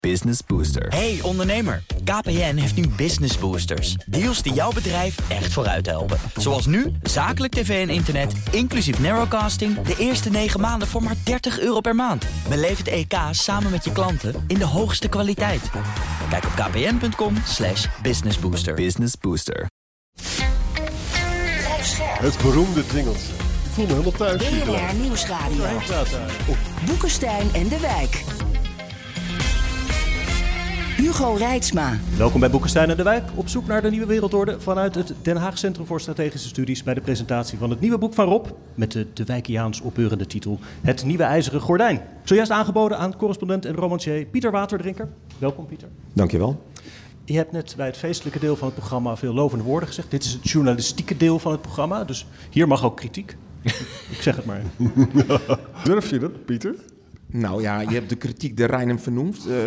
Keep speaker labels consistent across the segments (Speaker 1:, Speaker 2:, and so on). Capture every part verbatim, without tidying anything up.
Speaker 1: Business Booster.
Speaker 2: Hey ondernemer, K P N heeft nu Business Boosters. Deals die jouw bedrijf echt vooruit helpen. Zoals nu, zakelijk tv en internet, inclusief narrowcasting... de eerste negen maanden voor maar dertig euro per maand. Beleef het E K samen met je klanten in de hoogste kwaliteit. Kijk op kpn.com slash businessbooster.
Speaker 1: Business Booster.
Speaker 3: Het beroemde jingeltje. Ik voel me helemaal thuis.
Speaker 4: B N R Nieuwsradio. Boekenstein en de Wijk. Hugo Reitsma.
Speaker 5: Welkom bij Boekenstein en de Wijk. Op zoek naar de nieuwe wereldorde vanuit het Den Haag Centrum voor Strategische Studies... bij de presentatie van het nieuwe boek van Rob... met de de Wijkiaans opbeurende titel Het Nieuwe IJzeren Gordijn. Zojuist aangeboden aan correspondent en romancier Pieter Waterdrinker. Welkom Pieter.
Speaker 6: Dankjewel.
Speaker 5: Je hebt net bij het feestelijke deel van het programma veel lovende woorden gezegd. Dit is het journalistieke deel van het programma, dus hier mag ook kritiek. Ik zeg het maar.
Speaker 3: Durf je dat, Pieter?
Speaker 6: Nou ja, je hebt de kritiek der Reinem vernoemd. Uh,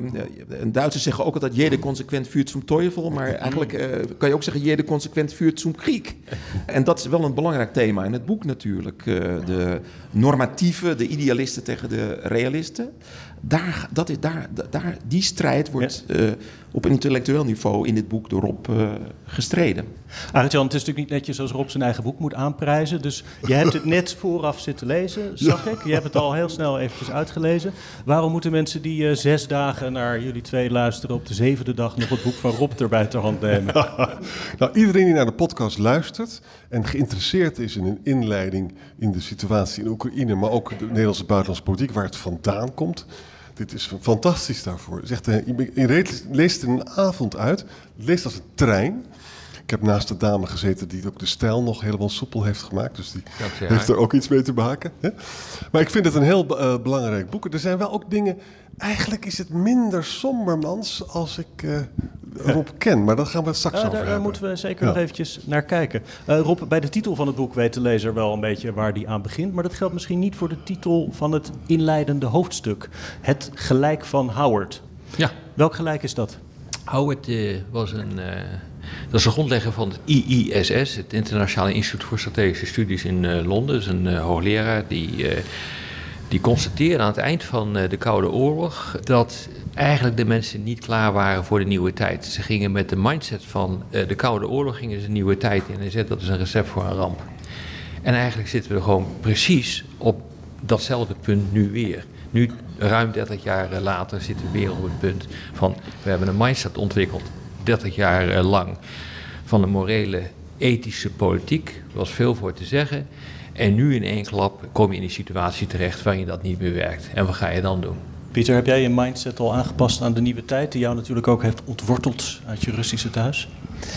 Speaker 6: uh, uh, Duitsers zeggen ook altijd jeder consequent vuurt zum Teufel. Maar eigenlijk uh, kan je ook zeggen jeder consequent vuurt zum Krieg. En dat is wel een belangrijk thema in het boek natuurlijk. Uh, de normatieven, de idealisten tegen de realisten. Daar, dat is, daar, daar, die strijd wordt ja. uh, op een intellectueel niveau in dit boek door Rob uh, gestreden.
Speaker 5: Arend-Jan, het is natuurlijk niet netjes als Rob zijn eigen boek moet aanprijzen. Dus je hebt het net vooraf zitten lezen, zag ik. Je hebt het al heel snel eventjes uitgelezen. Waarom moeten mensen die uh, zes dagen naar jullie twee luisteren... op de zevende dag nog het boek van Rob erbij ter hand nemen?
Speaker 3: Nou, iedereen die naar de podcast luistert en geïnteresseerd is in een inleiding... in de situatie in Oekraïne, maar ook de Nederlandse buitenlandse politiek... waar het vandaan komt... Dit is fantastisch daarvoor. Zegt, je leest er een avond uit, leest als een trein. Ik heb naast de dame gezeten die ook de stijl nog helemaal soepel heeft gemaakt. Dus die heeft er ook iets mee te maken. Hè? Maar ik vind het een heel uh, belangrijk boek. Er zijn wel ook dingen... Eigenlijk is het minder sombermans als ik uh, Rob ken. Maar dat gaan we straks
Speaker 5: uh,
Speaker 3: over
Speaker 5: daar,
Speaker 3: hebben.
Speaker 5: Daar moeten we zeker
Speaker 3: ja.
Speaker 5: nog eventjes naar kijken. Uh, Rob, bij de titel van het boek weet de lezer wel een beetje waar die aan begint. Maar dat geldt misschien niet voor de titel van het inleidende hoofdstuk. Het gelijk van Howard.
Speaker 7: Ja.
Speaker 5: Welk gelijk is dat?
Speaker 7: Howard uh, was een... Uh, dat is de grondlegger van het I I S S, het Internationale Instituut voor Strategische Studies in uh, Londen. Dat is een uh, hoogleraar die... Uh, Die constateerde aan het eind van de Koude Oorlog dat eigenlijk de mensen niet klaar waren voor de nieuwe tijd. Ze gingen met de mindset van de Koude Oorlog gingen ze een nieuwe tijd in. En hij zei dat is een recept voor een ramp. En eigenlijk zitten we gewoon precies op datzelfde punt nu weer. Nu, ruim dertig jaar later, zitten we weer op het punt van... we hebben een mindset ontwikkeld, dertig jaar lang, van een morele, ethische politiek. Er was veel voor te zeggen... En nu in één klap kom je in die situatie terecht waarin dat niet meer werkt. En wat ga je dan doen?
Speaker 5: Pieter, heb jij je mindset al aangepast aan de nieuwe tijd... die jou natuurlijk ook heeft ontworteld uit je Russische thuis?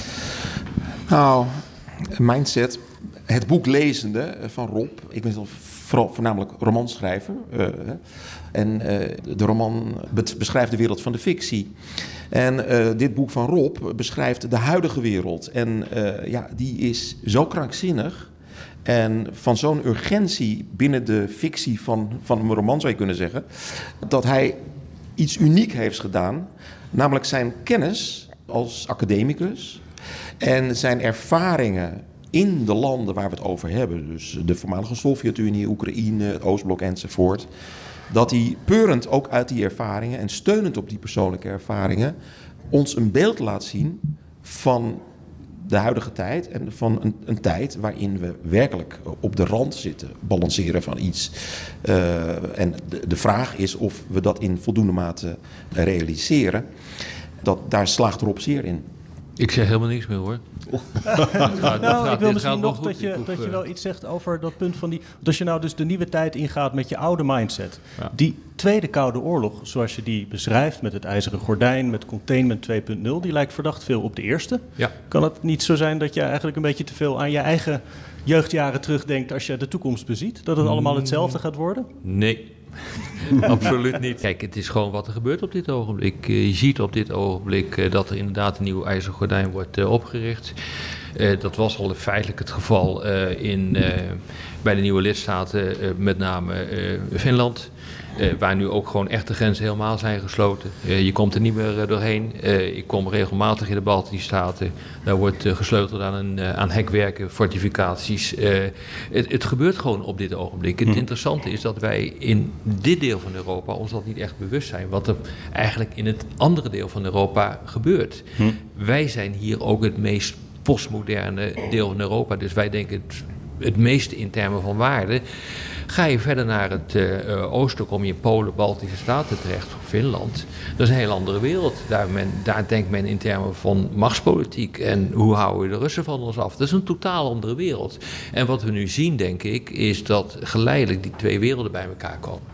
Speaker 6: Nou, mindset. Het boek lezende van Rob. Ik ben zelf vooral, voornamelijk romanschrijver. Uh, en uh, de roman beschrijft de wereld van de fictie. En uh, dit boek van Rob beschrijft de huidige wereld. En uh, ja, die is zo krankzinnig... En van zo'n urgentie binnen de fictie van, van een roman zou je kunnen zeggen... dat hij iets uniek heeft gedaan. Namelijk zijn kennis als academicus en zijn ervaringen in de landen waar we het over hebben. Dus de voormalige Sovjet-Unie, Oekraïne, het Oostblok enzovoort. Dat hij peurend ook uit die ervaringen en steunend op die persoonlijke ervaringen... ons een beeld laat zien van... de huidige tijd en van een, een tijd waarin we werkelijk op de rand zitten, balanceren van iets. Uh, en de, de vraag is of we dat in voldoende mate realiseren. Dat, daar slaagt Rob zeer in.
Speaker 7: Ik zeg helemaal niks meer hoor.
Speaker 5: nou, nou ik wil misschien nog dat je, dat je wel iets zegt over dat punt van die... Als je nou dus de nieuwe tijd ingaat met je oude mindset. Ja. Die Tweede Koude Oorlog, zoals je die beschrijft... met het IJzeren Gordijn, met Containment twee punt nul... die lijkt verdacht veel op de eerste. Ja. Kan het niet zo zijn dat je eigenlijk een beetje te veel aan je eigen jeugdjaren terugdenkt... als je de toekomst beziet? Dat het allemaal hetzelfde gaat worden?
Speaker 7: Nee. Absoluut niet. Kijk, het is gewoon wat er gebeurt op dit ogenblik. Je ziet op dit ogenblik dat er inderdaad een nieuw IJzeren Gordijn wordt opgericht. Uh, dat was al feitelijk het geval uh, in, uh, bij de nieuwe lidstaten, uh, met name uh, Finland. Uh, waar nu ook gewoon echt de grenzen helemaal zijn gesloten. Uh, je komt er niet meer uh, doorheen. Uh, ik kom regelmatig in de Baltische Staten. Daar wordt uh, gesleuteld aan, een, uh, aan hekwerken, fortificaties. Uh, het, het gebeurt gewoon op dit ogenblik. Het hm. interessante is dat wij in dit deel van Europa ons dat niet echt bewust zijn. Wat er eigenlijk in het andere deel van Europa gebeurt. Hm. Wij zijn hier ook het meest postmoderne deel van Europa. Dus wij denken het, het meeste in termen van waarde. Ga je verder naar het uh, oosten, kom je in Polen, Baltische Staten terecht, of Finland. Dat is een heel andere wereld. Daar, men, daar denkt men in termen van machtspolitiek en hoe houden we de Russen van ons af. Dat is een totaal andere wereld. En wat we nu zien, denk ik, is dat geleidelijk die twee werelden bij elkaar komen.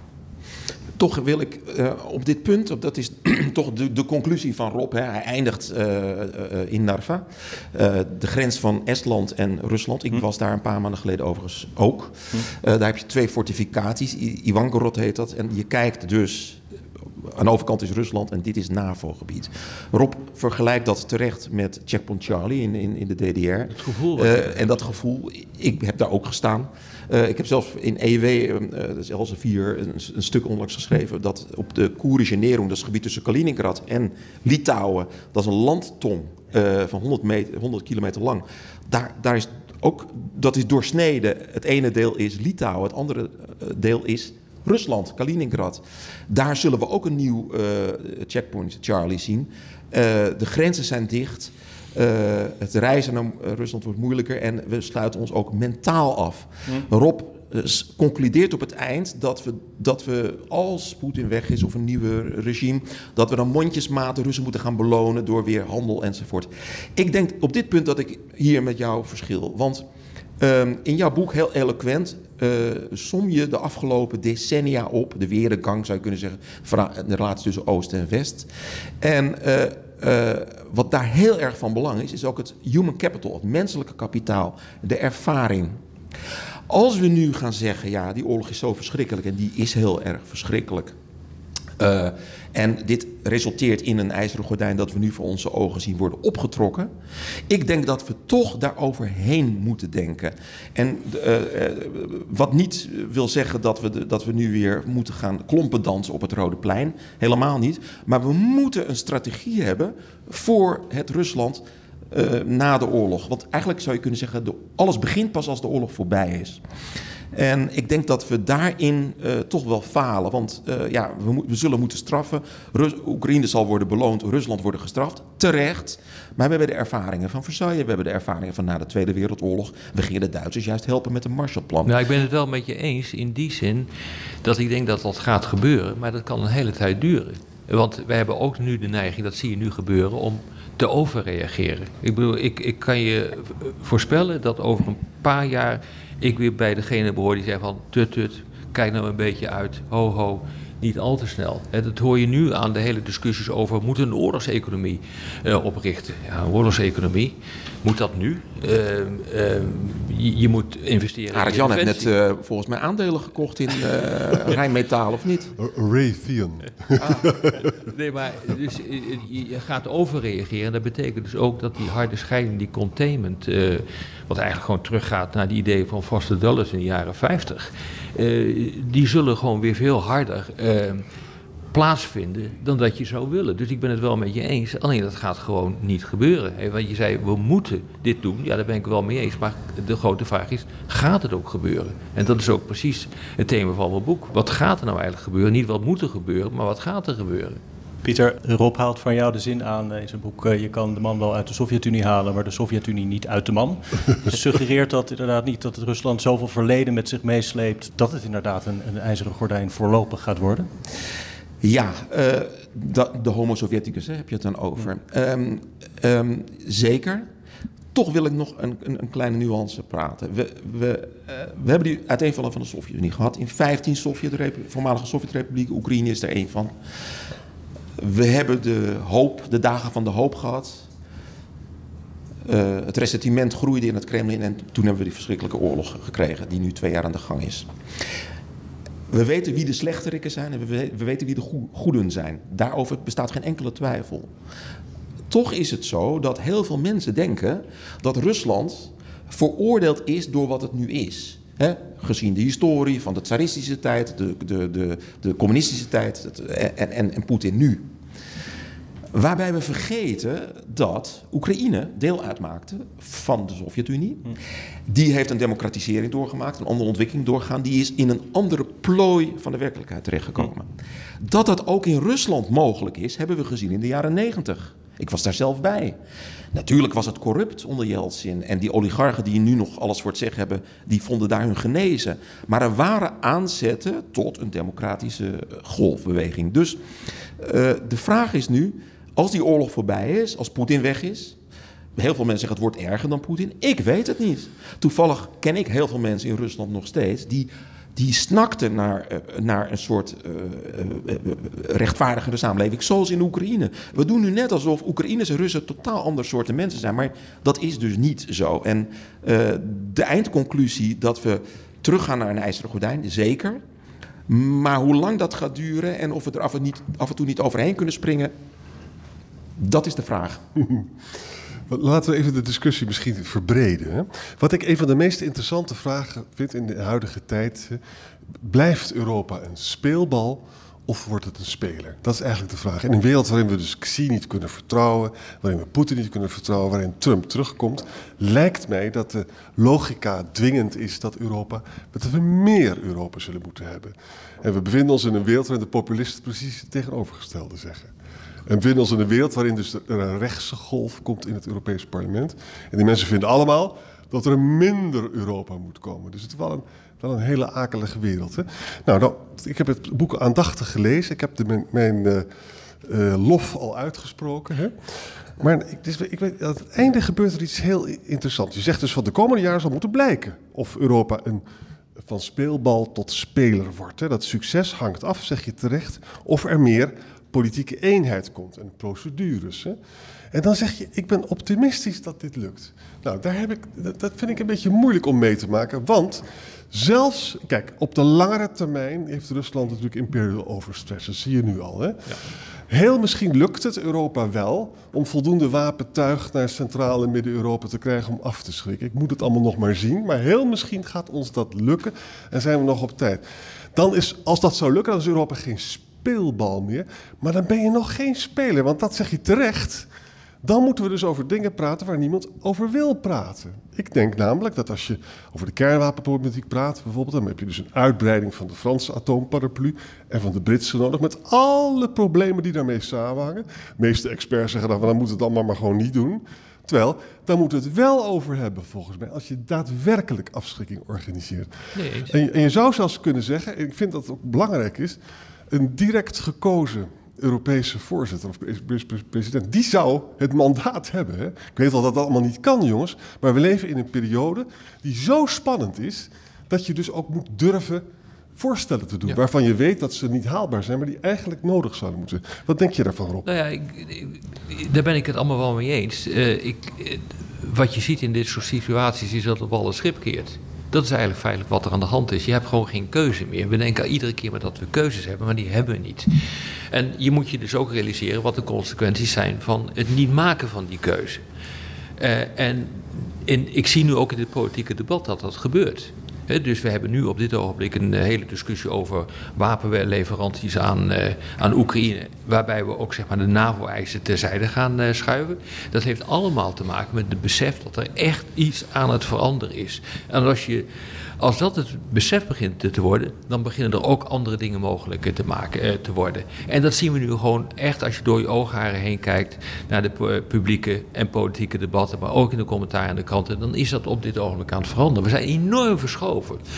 Speaker 6: Toch wil ik uh, op dit punt, dat is toch de, de conclusie van Rob, hè, hij eindigt uh, uh, in Narva, uh, de grens van Estland en Rusland. Ik hm. was daar een paar maanden geleden overigens ook. Hm. Uh, daar heb je twee fortificaties, I- Ivangorod heet dat, en je kijkt dus, aan de overkant is Rusland en dit is NAVO-gebied. Rob vergelijkt dat terecht met Checkpoint Charlie in, in, in de D D R.
Speaker 7: Het gevoel.
Speaker 6: Uh, en dat gevoel, ik heb daar ook gestaan. Uh, ik heb zelfs in E W, uh, dat is Elsevier, een, een stuk onlangs geschreven dat op de Koerische Nerung, dat is het gebied tussen Kaliningrad en Litouwen, dat is een landtong uh, van honderd, meter, honderd kilometer lang. Daar, daar is ook, dat is doorsneden. Het ene deel is Litouwen, het andere deel is Rusland, Kaliningrad. Daar zullen we ook een nieuw uh, checkpoint Charlie zien. Uh, de grenzen zijn dicht. Uh, het reizen naar Rusland wordt moeilijker en we sluiten ons ook mentaal af. Mm. Rob uh, concludeert op het eind dat we, dat we, als Poetin weg is of een nieuwe regime, dat we dan mondjesmaat de Russen moeten gaan belonen door weer handel enzovoort. Ik denk op dit punt dat ik hier met jou verschil. Want uh, in jouw boek, heel eloquent, uh, som je de afgelopen decennia op, de wereldgang zou je kunnen zeggen, van de relatie tussen Oost en West. En uh, Uh, wat daar heel erg van belang is, is ook het human capital, het menselijke kapitaal, de ervaring. Als we nu gaan zeggen, ja, die oorlog is zo verschrikkelijk en die is heel erg verschrikkelijk. Uh, en dit resulteert in een ijzeren gordijn dat we nu voor onze ogen zien worden opgetrokken. Ik denk dat we toch daaroverheen moeten denken. En uh, uh, wat niet wil zeggen dat we, de, dat we nu weer moeten gaan klompen dansen op het Rode Plein. Helemaal niet. Maar we moeten een strategie hebben voor het Rusland uh, na de oorlog. Want eigenlijk zou je kunnen zeggen, de, alles begint pas als de oorlog voorbij is. En ik denk dat we daarin uh, toch wel falen. Want uh, ja, we, mo- we zullen moeten straffen. Rus- Oekraïne zal worden beloond, Rusland wordt gestraft. Terecht. Maar we hebben de ervaringen van Versailles. We hebben de ervaringen van na de Tweede Wereldoorlog. We gingen de Duitsers juist helpen met een Marshallplan.
Speaker 7: Nou, ik ben het wel met je eens in die zin dat ik denk dat dat gaat gebeuren. Maar dat kan een hele tijd duren. Want wij hebben ook nu de neiging, dat zie je nu gebeuren, om te overreageren. Ik bedoel, ik, ik kan je voorspellen dat over een paar jaar ik weer bij degene behoor die zegt van tut tut, kijk nou een beetje uit, ho ho, niet al te snel. En dat hoor je nu aan de hele discussies over, moet een oorlogseconomie uh, oprichten? Ja, een oorlogseconomie, moet dat nu? Uh, uh, je, je moet investeren
Speaker 6: Arend
Speaker 7: in
Speaker 6: Jan heeft net uh, volgens mij aandelen gekocht in uh, Rijnmetaal, of niet?
Speaker 3: Raytheon.
Speaker 7: Ah, nee, maar dus, je gaat overreageren. Dat betekent dus ook dat die harde scheiding, die containment, uh, wat eigenlijk gewoon teruggaat naar die ideeën van Foster Dulles in de jaren vijftig, uh, die zullen gewoon weer veel harder uh, plaatsvinden dan dat je zou willen. Dus ik ben het wel met je eens, alleen dat gaat gewoon niet gebeuren. Hey, want je zei, we moeten dit doen. Ja, daar ben ik wel mee eens. Maar de grote vraag is, gaat het ook gebeuren? En dat is ook precies het thema van mijn boek. Wat gaat er nou eigenlijk gebeuren? Niet wat moet er gebeuren, maar wat gaat er gebeuren?
Speaker 5: Pieter, Rob haalt van jou de zin aan in zijn boek, uh, je kan de man wel uit de Sovjet-Unie halen, maar de Sovjet-Unie niet uit de man. Suggereert dat inderdaad niet dat het Rusland zoveel verleden met zich meesleept, dat het inderdaad een, een ijzeren gordijn voorlopig gaat worden?
Speaker 6: Ja, uh, de, de homo sovieticus, hè, heb je het dan over. Um, um, zeker. Toch wil ik nog een, een, een kleine nuance praten. We, we, uh, we hebben die uiteenvallen van de Sovjet-Unie gehad. In vijftien Sovjet voormalige Sovjet-republieken, Oekraïne is er één van. We hebben de hoop, de dagen van de hoop gehad. Uh, het ressentiment groeide in het Kremlin en toen hebben we die verschrikkelijke oorlog gekregen, die nu twee jaar aan de gang is. We weten wie de slechterikken zijn en we weten wie de goeden zijn. Daarover bestaat geen enkele twijfel. Toch is het zo dat heel veel mensen denken dat Rusland veroordeeld is door wat het nu is. He, gezien de historie van de tsaristische tijd, de, de, de, de communistische tijd het, en, en, en Poetin nu. Waarbij we vergeten dat Oekraïne deel uitmaakte van de Sovjet-Unie. Die heeft een democratisering doorgemaakt, een andere ontwikkeling doorgegaan. Die is in een andere plooi van de werkelijkheid terechtgekomen. Dat dat ook in Rusland mogelijk is, hebben we gezien in de jaren negentig. Ik was daar zelf bij. Natuurlijk was het corrupt onder Yeltsin. En die oligarchen die nu nog alles voor het zeggen hebben, die vonden daar hun genezen. Maar er waren aanzetten tot een democratische golfbeweging. Dus uh, de vraag is nu, als die oorlog voorbij is, als Poetin weg is. Heel veel mensen zeggen het wordt erger dan Poetin. Ik weet het niet. Toevallig ken ik heel veel mensen in Rusland nog steeds die, die snakten naar, uh, naar een soort uh, uh, uh, rechtvaardigere samenleving, zoals in Oekraïne. We doen nu net alsof Oekraïners en Russen totaal ander soorten mensen zijn, maar dat is dus niet zo. En uh, de eindconclusie dat we teruggaan naar een ijzeren gordijn, zeker. Maar hoe lang dat gaat duren en of we er af en, niet, af en toe niet overheen kunnen springen, dat is de vraag.
Speaker 3: Laten we even de discussie misschien verbreden. Hè? Wat ik een van de meest interessante vragen vind in de huidige tijd, blijft Europa een speelbal of wordt het een speler? Dat is eigenlijk de vraag. In een wereld waarin we dus Xi niet kunnen vertrouwen, waarin we Poetin niet kunnen vertrouwen, waarin Trump terugkomt, lijkt mij dat de logica dwingend is dat Europa, dat we meer Europa zullen moeten hebben. En we bevinden ons in een wereld waarin de populisten precies het tegenovergestelde zeggen. En we bevinden ons in een wereld waarin dus er een rechtse golf komt in het Europees Parlement. En die mensen vinden allemaal dat er minder Europa moet komen. Dus het is wel een, wel een hele akelige wereld. Hè? Nou, nou, ik heb het boek aandachtig gelezen. Ik heb de, mijn, mijn uh, uh, lof al uitgesproken. Hè? Maar ik, dus, ik weet, aan het einde gebeurt er iets heel interessants. Je zegt dus van de komende jaren zal moeten blijken of Europa een, van speelbal tot speler wordt. Hè? Dat succes hangt af, zeg je terecht, of er meer politieke eenheid komt en procedures. Hè? En dan zeg je, ik ben optimistisch dat dit lukt. Nou, daar heb ik, dat vind ik een beetje moeilijk om mee te maken, want zelfs, kijk, op de langere termijn heeft Rusland natuurlijk imperial overstretch, dat zie je nu al. Hè? Ja. Heel misschien lukt het Europa wel om voldoende wapentuig naar Centraal- en Midden-Europa te krijgen om af te schrikken. Ik moet het allemaal nog maar zien, maar heel misschien gaat ons dat lukken en zijn we nog op tijd. Dan is, als dat zou lukken, dan is Europa geen speelbal meer, maar dan ben je nog geen speler, want dat zeg je terecht. Dan moeten we dus over dingen praten waar niemand over wil praten. Ik denk namelijk dat als je over de kernwapenproblematiek praat, bijvoorbeeld, dan heb je dus een uitbreiding van de Franse atoomparaplu en van de Britse nodig, met alle problemen die daarmee samenhangen. De meeste experts zeggen dan, dan moeten we het allemaal maar gewoon niet doen. Terwijl, daar moeten we het wel over hebben, volgens mij, als je daadwerkelijk afschrikking organiseert. Nee, en, je, en je zou zelfs kunnen zeggen, en ik vind dat het ook belangrijk is, een direct gekozen Europese voorzitter of president, die zou het mandaat hebben. Hè? Ik weet wel dat dat allemaal niet kan, jongens, maar we leven in een periode die zo spannend is dat je dus ook moet durven voorstellen te doen, ja, waarvan je weet dat ze niet haalbaar zijn, maar die eigenlijk nodig zouden moeten. Wat denk je daarvan, Rob?
Speaker 7: Nou ja, ik, ik, daar ben ik het allemaal wel mee eens. Uh, ik, wat je ziet in dit soort situaties is dat het wel een schip keert. Dat is eigenlijk feitelijk wat er aan de hand is. Je hebt gewoon geen keuze meer. We denken iedere keer maar dat we keuzes hebben, maar die hebben we niet. En je moet je dus ook realiseren wat de consequenties zijn van het niet maken van die keuze. Uh, en in, ik zie nu ook in het politieke debat dat dat gebeurt. He, dus we hebben nu op dit ogenblik een uh, hele discussie over wapenleveranties aan, uh, aan Oekraïne. Waarbij we ook zeg maar, de NAVO-eisen terzijde gaan uh, schuiven. Dat heeft allemaal te maken met het besef dat er echt iets aan het veranderen is. En als, je, als dat het besef begint te, te worden, dan beginnen er ook andere dingen mogelijk te, maken, uh, te worden. En dat zien we nu gewoon echt als je door je oogharen heen kijkt naar de publieke en politieke debatten, maar ook in de commentaren en de kranten. Dan is dat op dit ogenblik aan het veranderen. We zijn enorm verschoven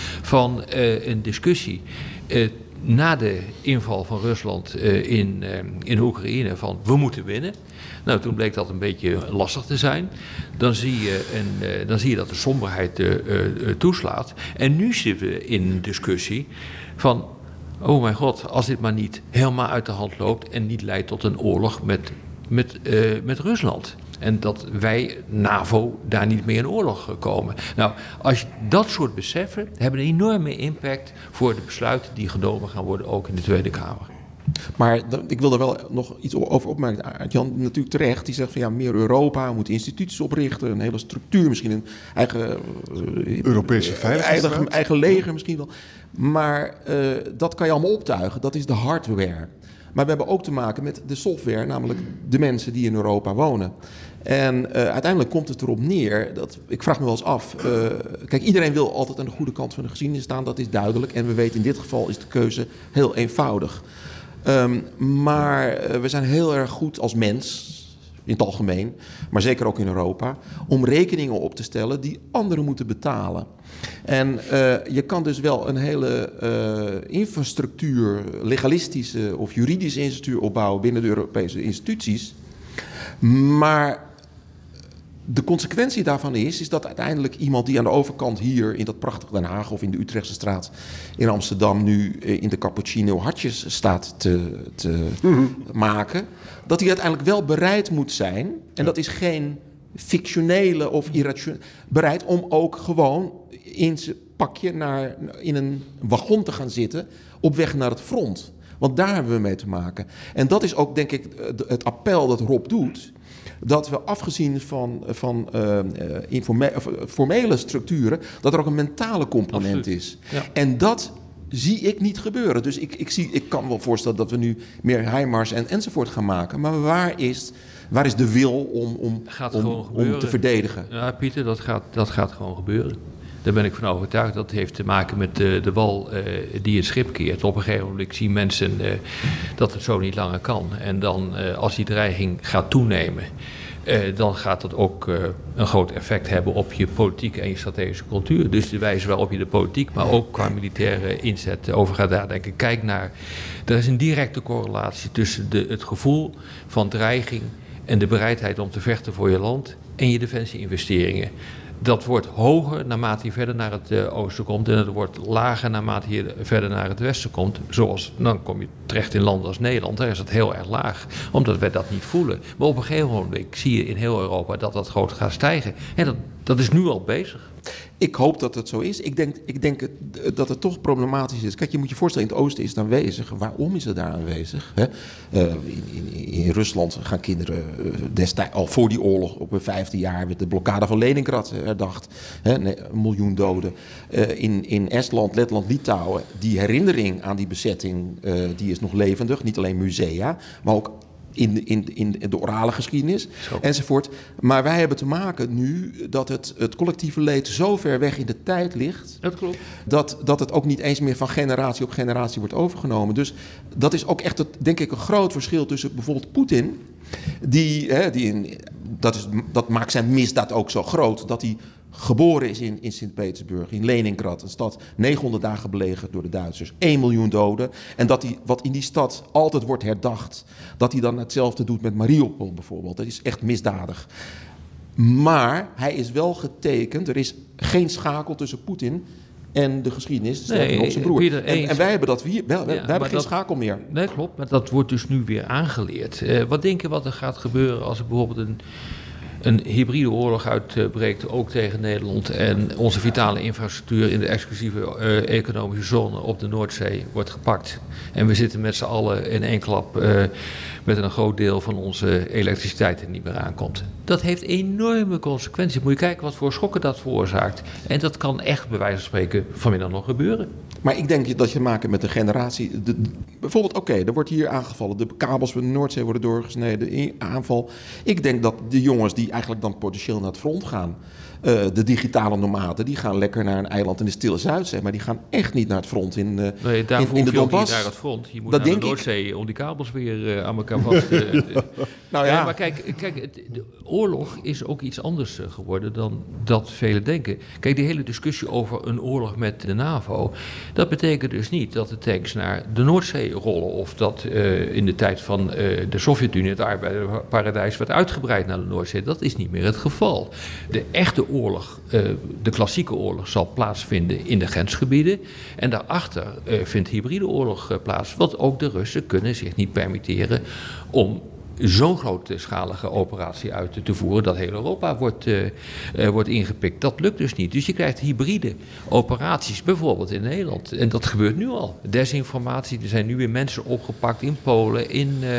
Speaker 7: van uh, een discussie uh, na de inval van Rusland uh, in, uh, in Oekraïne van we moeten winnen. Nou, toen bleek dat een beetje lastig te zijn. Dan zie je, een, uh, dan zie je dat de somberheid uh, uh, toeslaat. En nu zitten we in een discussie van oh mijn god, als dit maar niet helemaal uit de hand loopt en niet leidt tot een oorlog met, met, uh, met Rusland. En dat wij, NAVO, daar niet mee in oorlog komen. Nou, als je dat soort beseffen, hebben een enorme impact voor de besluiten die genomen gaan worden, ook in de Tweede Kamer.
Speaker 6: Maar ik wil er wel nog iets over opmerken. Jan natuurlijk terecht, die zegt van ja, meer Europa, we moeten instituties oprichten, een hele structuur, misschien een eigen uh,
Speaker 3: Europese veiligheidsraad.
Speaker 6: Eigen, eigen leger misschien wel. Maar uh, dat kan je allemaal optuigen, dat is de hardware. Maar we hebben ook te maken met de software, namelijk de mensen die in Europa wonen. En uh, uiteindelijk komt het erop neer, dat, ik vraag me wel eens af, uh, kijk, iedereen wil altijd aan de goede kant van de geschiedenis staan, dat is duidelijk. En we weten in dit geval is de keuze heel eenvoudig. Um, maar uh, we zijn heel erg goed als mens, in het algemeen, maar zeker ook in Europa, om rekeningen op te stellen die anderen moeten betalen. En uh, je kan dus wel een hele uh, infrastructuur, legalistische of juridische infrastructuur opbouwen binnen de Europese instituties, maar de consequentie daarvan is, is dat uiteindelijk iemand die aan de overkant hier in dat prachtige Den Haag of in de Utrechtse straat in Amsterdam nu in de cappuccino hartjes staat te, te mm-hmm. maken, dat hij uiteindelijk wel bereid moet zijn, en dat is geen fictionele of irrationele, bereid om ook gewoon in zijn pakje naar, in een wagon te gaan zitten op weg naar het front. Want daar hebben we mee te maken. En dat is ook, denk ik, het appel dat Rob doet, dat we afgezien van, van uh, informe- formele structuren, dat er ook een mentale component Absoluut. is. Ja. En dat zie ik niet gebeuren. Dus ik, ik, zie, ik kan me wel voorstellen dat we nu meer HIMARS en enzovoort gaan maken. Maar waar is, waar is de wil om, om, om, om te verdedigen?
Speaker 7: Ja, Pieter, dat gaat, dat gaat gewoon gebeuren. Daar ben ik van overtuigd. Dat heeft te maken met de, de wal uh, die het schip keert. Op een gegeven moment zien mensen uh, dat het zo niet langer kan. En dan, uh, als die dreiging gaat toenemen, uh, dan gaat dat ook uh, een groot effect hebben op je politieke en je strategische cultuur. Dus de wijze waarop je de politiek, maar ook qua militaire inzet over gaat nadenken. Kijk naar, er is een directe correlatie tussen de, het gevoel van dreiging en de bereidheid om te vechten voor je land en je defensie-investeringen. Dat wordt hoger naarmate je verder naar het uh, oosten komt. En het wordt lager naarmate je verder naar het westen komt. Zoals, dan kom je terecht in landen als Nederland. Daar is het heel erg laag, omdat wij dat niet voelen. Maar op een gegeven moment zie je in heel Europa dat dat groot gaat stijgen. En dat, dat is nu al bezig.
Speaker 6: Ik hoop dat het zo is. Ik denk, ik denk dat het toch problematisch is. Kijk, je moet je voorstellen, in het oosten is het aanwezig. Waarom is het daar aanwezig? Hè? Uh, in, in, in Rusland gaan kinderen uh, destijds, al voor die oorlog, op hun vijfde jaar, werd de blokkade van Leningrad herdacht. Hè? Nee, een miljoen doden. Uh, in, in Estland, Letland, Litouwen, die herinnering aan die bezetting, uh, die is nog levendig. Niet alleen musea, maar ook In, in, in de orale geschiedenis, zo. enzovoort. Maar wij hebben te maken nu dat het, het collectieve leed zo ver weg in de tijd ligt,
Speaker 7: dat klopt.
Speaker 6: Dat, dat het ook niet eens meer van generatie op generatie wordt overgenomen. Dus dat is ook echt, het, denk ik, een groot verschil tussen bijvoorbeeld Poetin, die, hè, die in, dat, is, dat maakt zijn misdaad ook zo groot, dat hij geboren is in, in Sint-Petersburg, in Leningrad, een stad negenhonderd dagen belegerd door de Duitsers, één miljoen doden. En dat hij, wat in die stad altijd wordt herdacht, dat hij dan hetzelfde doet met Mariupol bijvoorbeeld. Dat is echt misdadig. Maar hij is wel getekend, er is geen schakel tussen Poetin en de geschiedenis,
Speaker 7: nee,
Speaker 6: op zijn broer.
Speaker 7: Pieter,
Speaker 6: en, en wij hebben dat hier, wel, wij,
Speaker 7: ja,
Speaker 6: wij hebben geen
Speaker 7: dat,
Speaker 6: schakel meer.
Speaker 7: Nee, klopt, maar dat wordt dus nu weer aangeleerd. Uh, wat denk je wat er gaat gebeuren als er bijvoorbeeld een een hybride oorlog uitbreekt, ook tegen Nederland, en onze vitale infrastructuur in de exclusieve uh, economische zone op de Noordzee wordt gepakt. En we zitten met z'n allen in één klap uh, met een groot deel van onze elektriciteit er niet meer aankomt. Dat heeft enorme consequenties. Moet je kijken wat voor schokken dat veroorzaakt. En dat kan echt bij wijze van spreken vanmiddag nog gebeuren.
Speaker 6: Maar ik denk dat je te maken met een generatie. De, de, bijvoorbeeld, oké, okay, er wordt hier aangevallen. De kabels van de Noordzee worden doorgesneden. In aanval. Ik denk dat de jongens die eigenlijk dan potentieel naar het front gaan, Uh, de digitale nomaden, die gaan lekker naar een eiland in de Stille Zuidzee, maar die gaan echt niet naar het front in, uh,
Speaker 7: nee,
Speaker 6: in, in de Donbass.
Speaker 7: Naar het front. Je moet
Speaker 6: dat
Speaker 7: naar de Noordzee ik. om die kabels weer uh, aan elkaar vast te... uh, nou ja. ja. Maar kijk, kijk het, de oorlog is ook iets anders uh, geworden dan dat velen denken. Kijk, die hele discussie over een oorlog met de NAVO, dat betekent dus niet dat de tanks naar de Noordzee rollen of dat uh, in de tijd van uh, de Sovjet-Unie het arbeidersparadijs werd uitgebreid naar de Noordzee. Dat is niet meer het geval. De echte oorlog, uh, de klassieke oorlog, zal plaatsvinden in de grensgebieden. En daarachter uh, vindt hybride oorlog uh, plaats. Want ook de Russen kunnen zich niet permitteren om zo'n grootschalige operatie uit te voeren dat heel Europa wordt, uh, uh, wordt ingepikt. Dat lukt dus niet. Dus je krijgt hybride operaties, bijvoorbeeld in Nederland. En dat gebeurt nu al. Desinformatie, er zijn nu weer mensen opgepakt in Polen, in... Uh,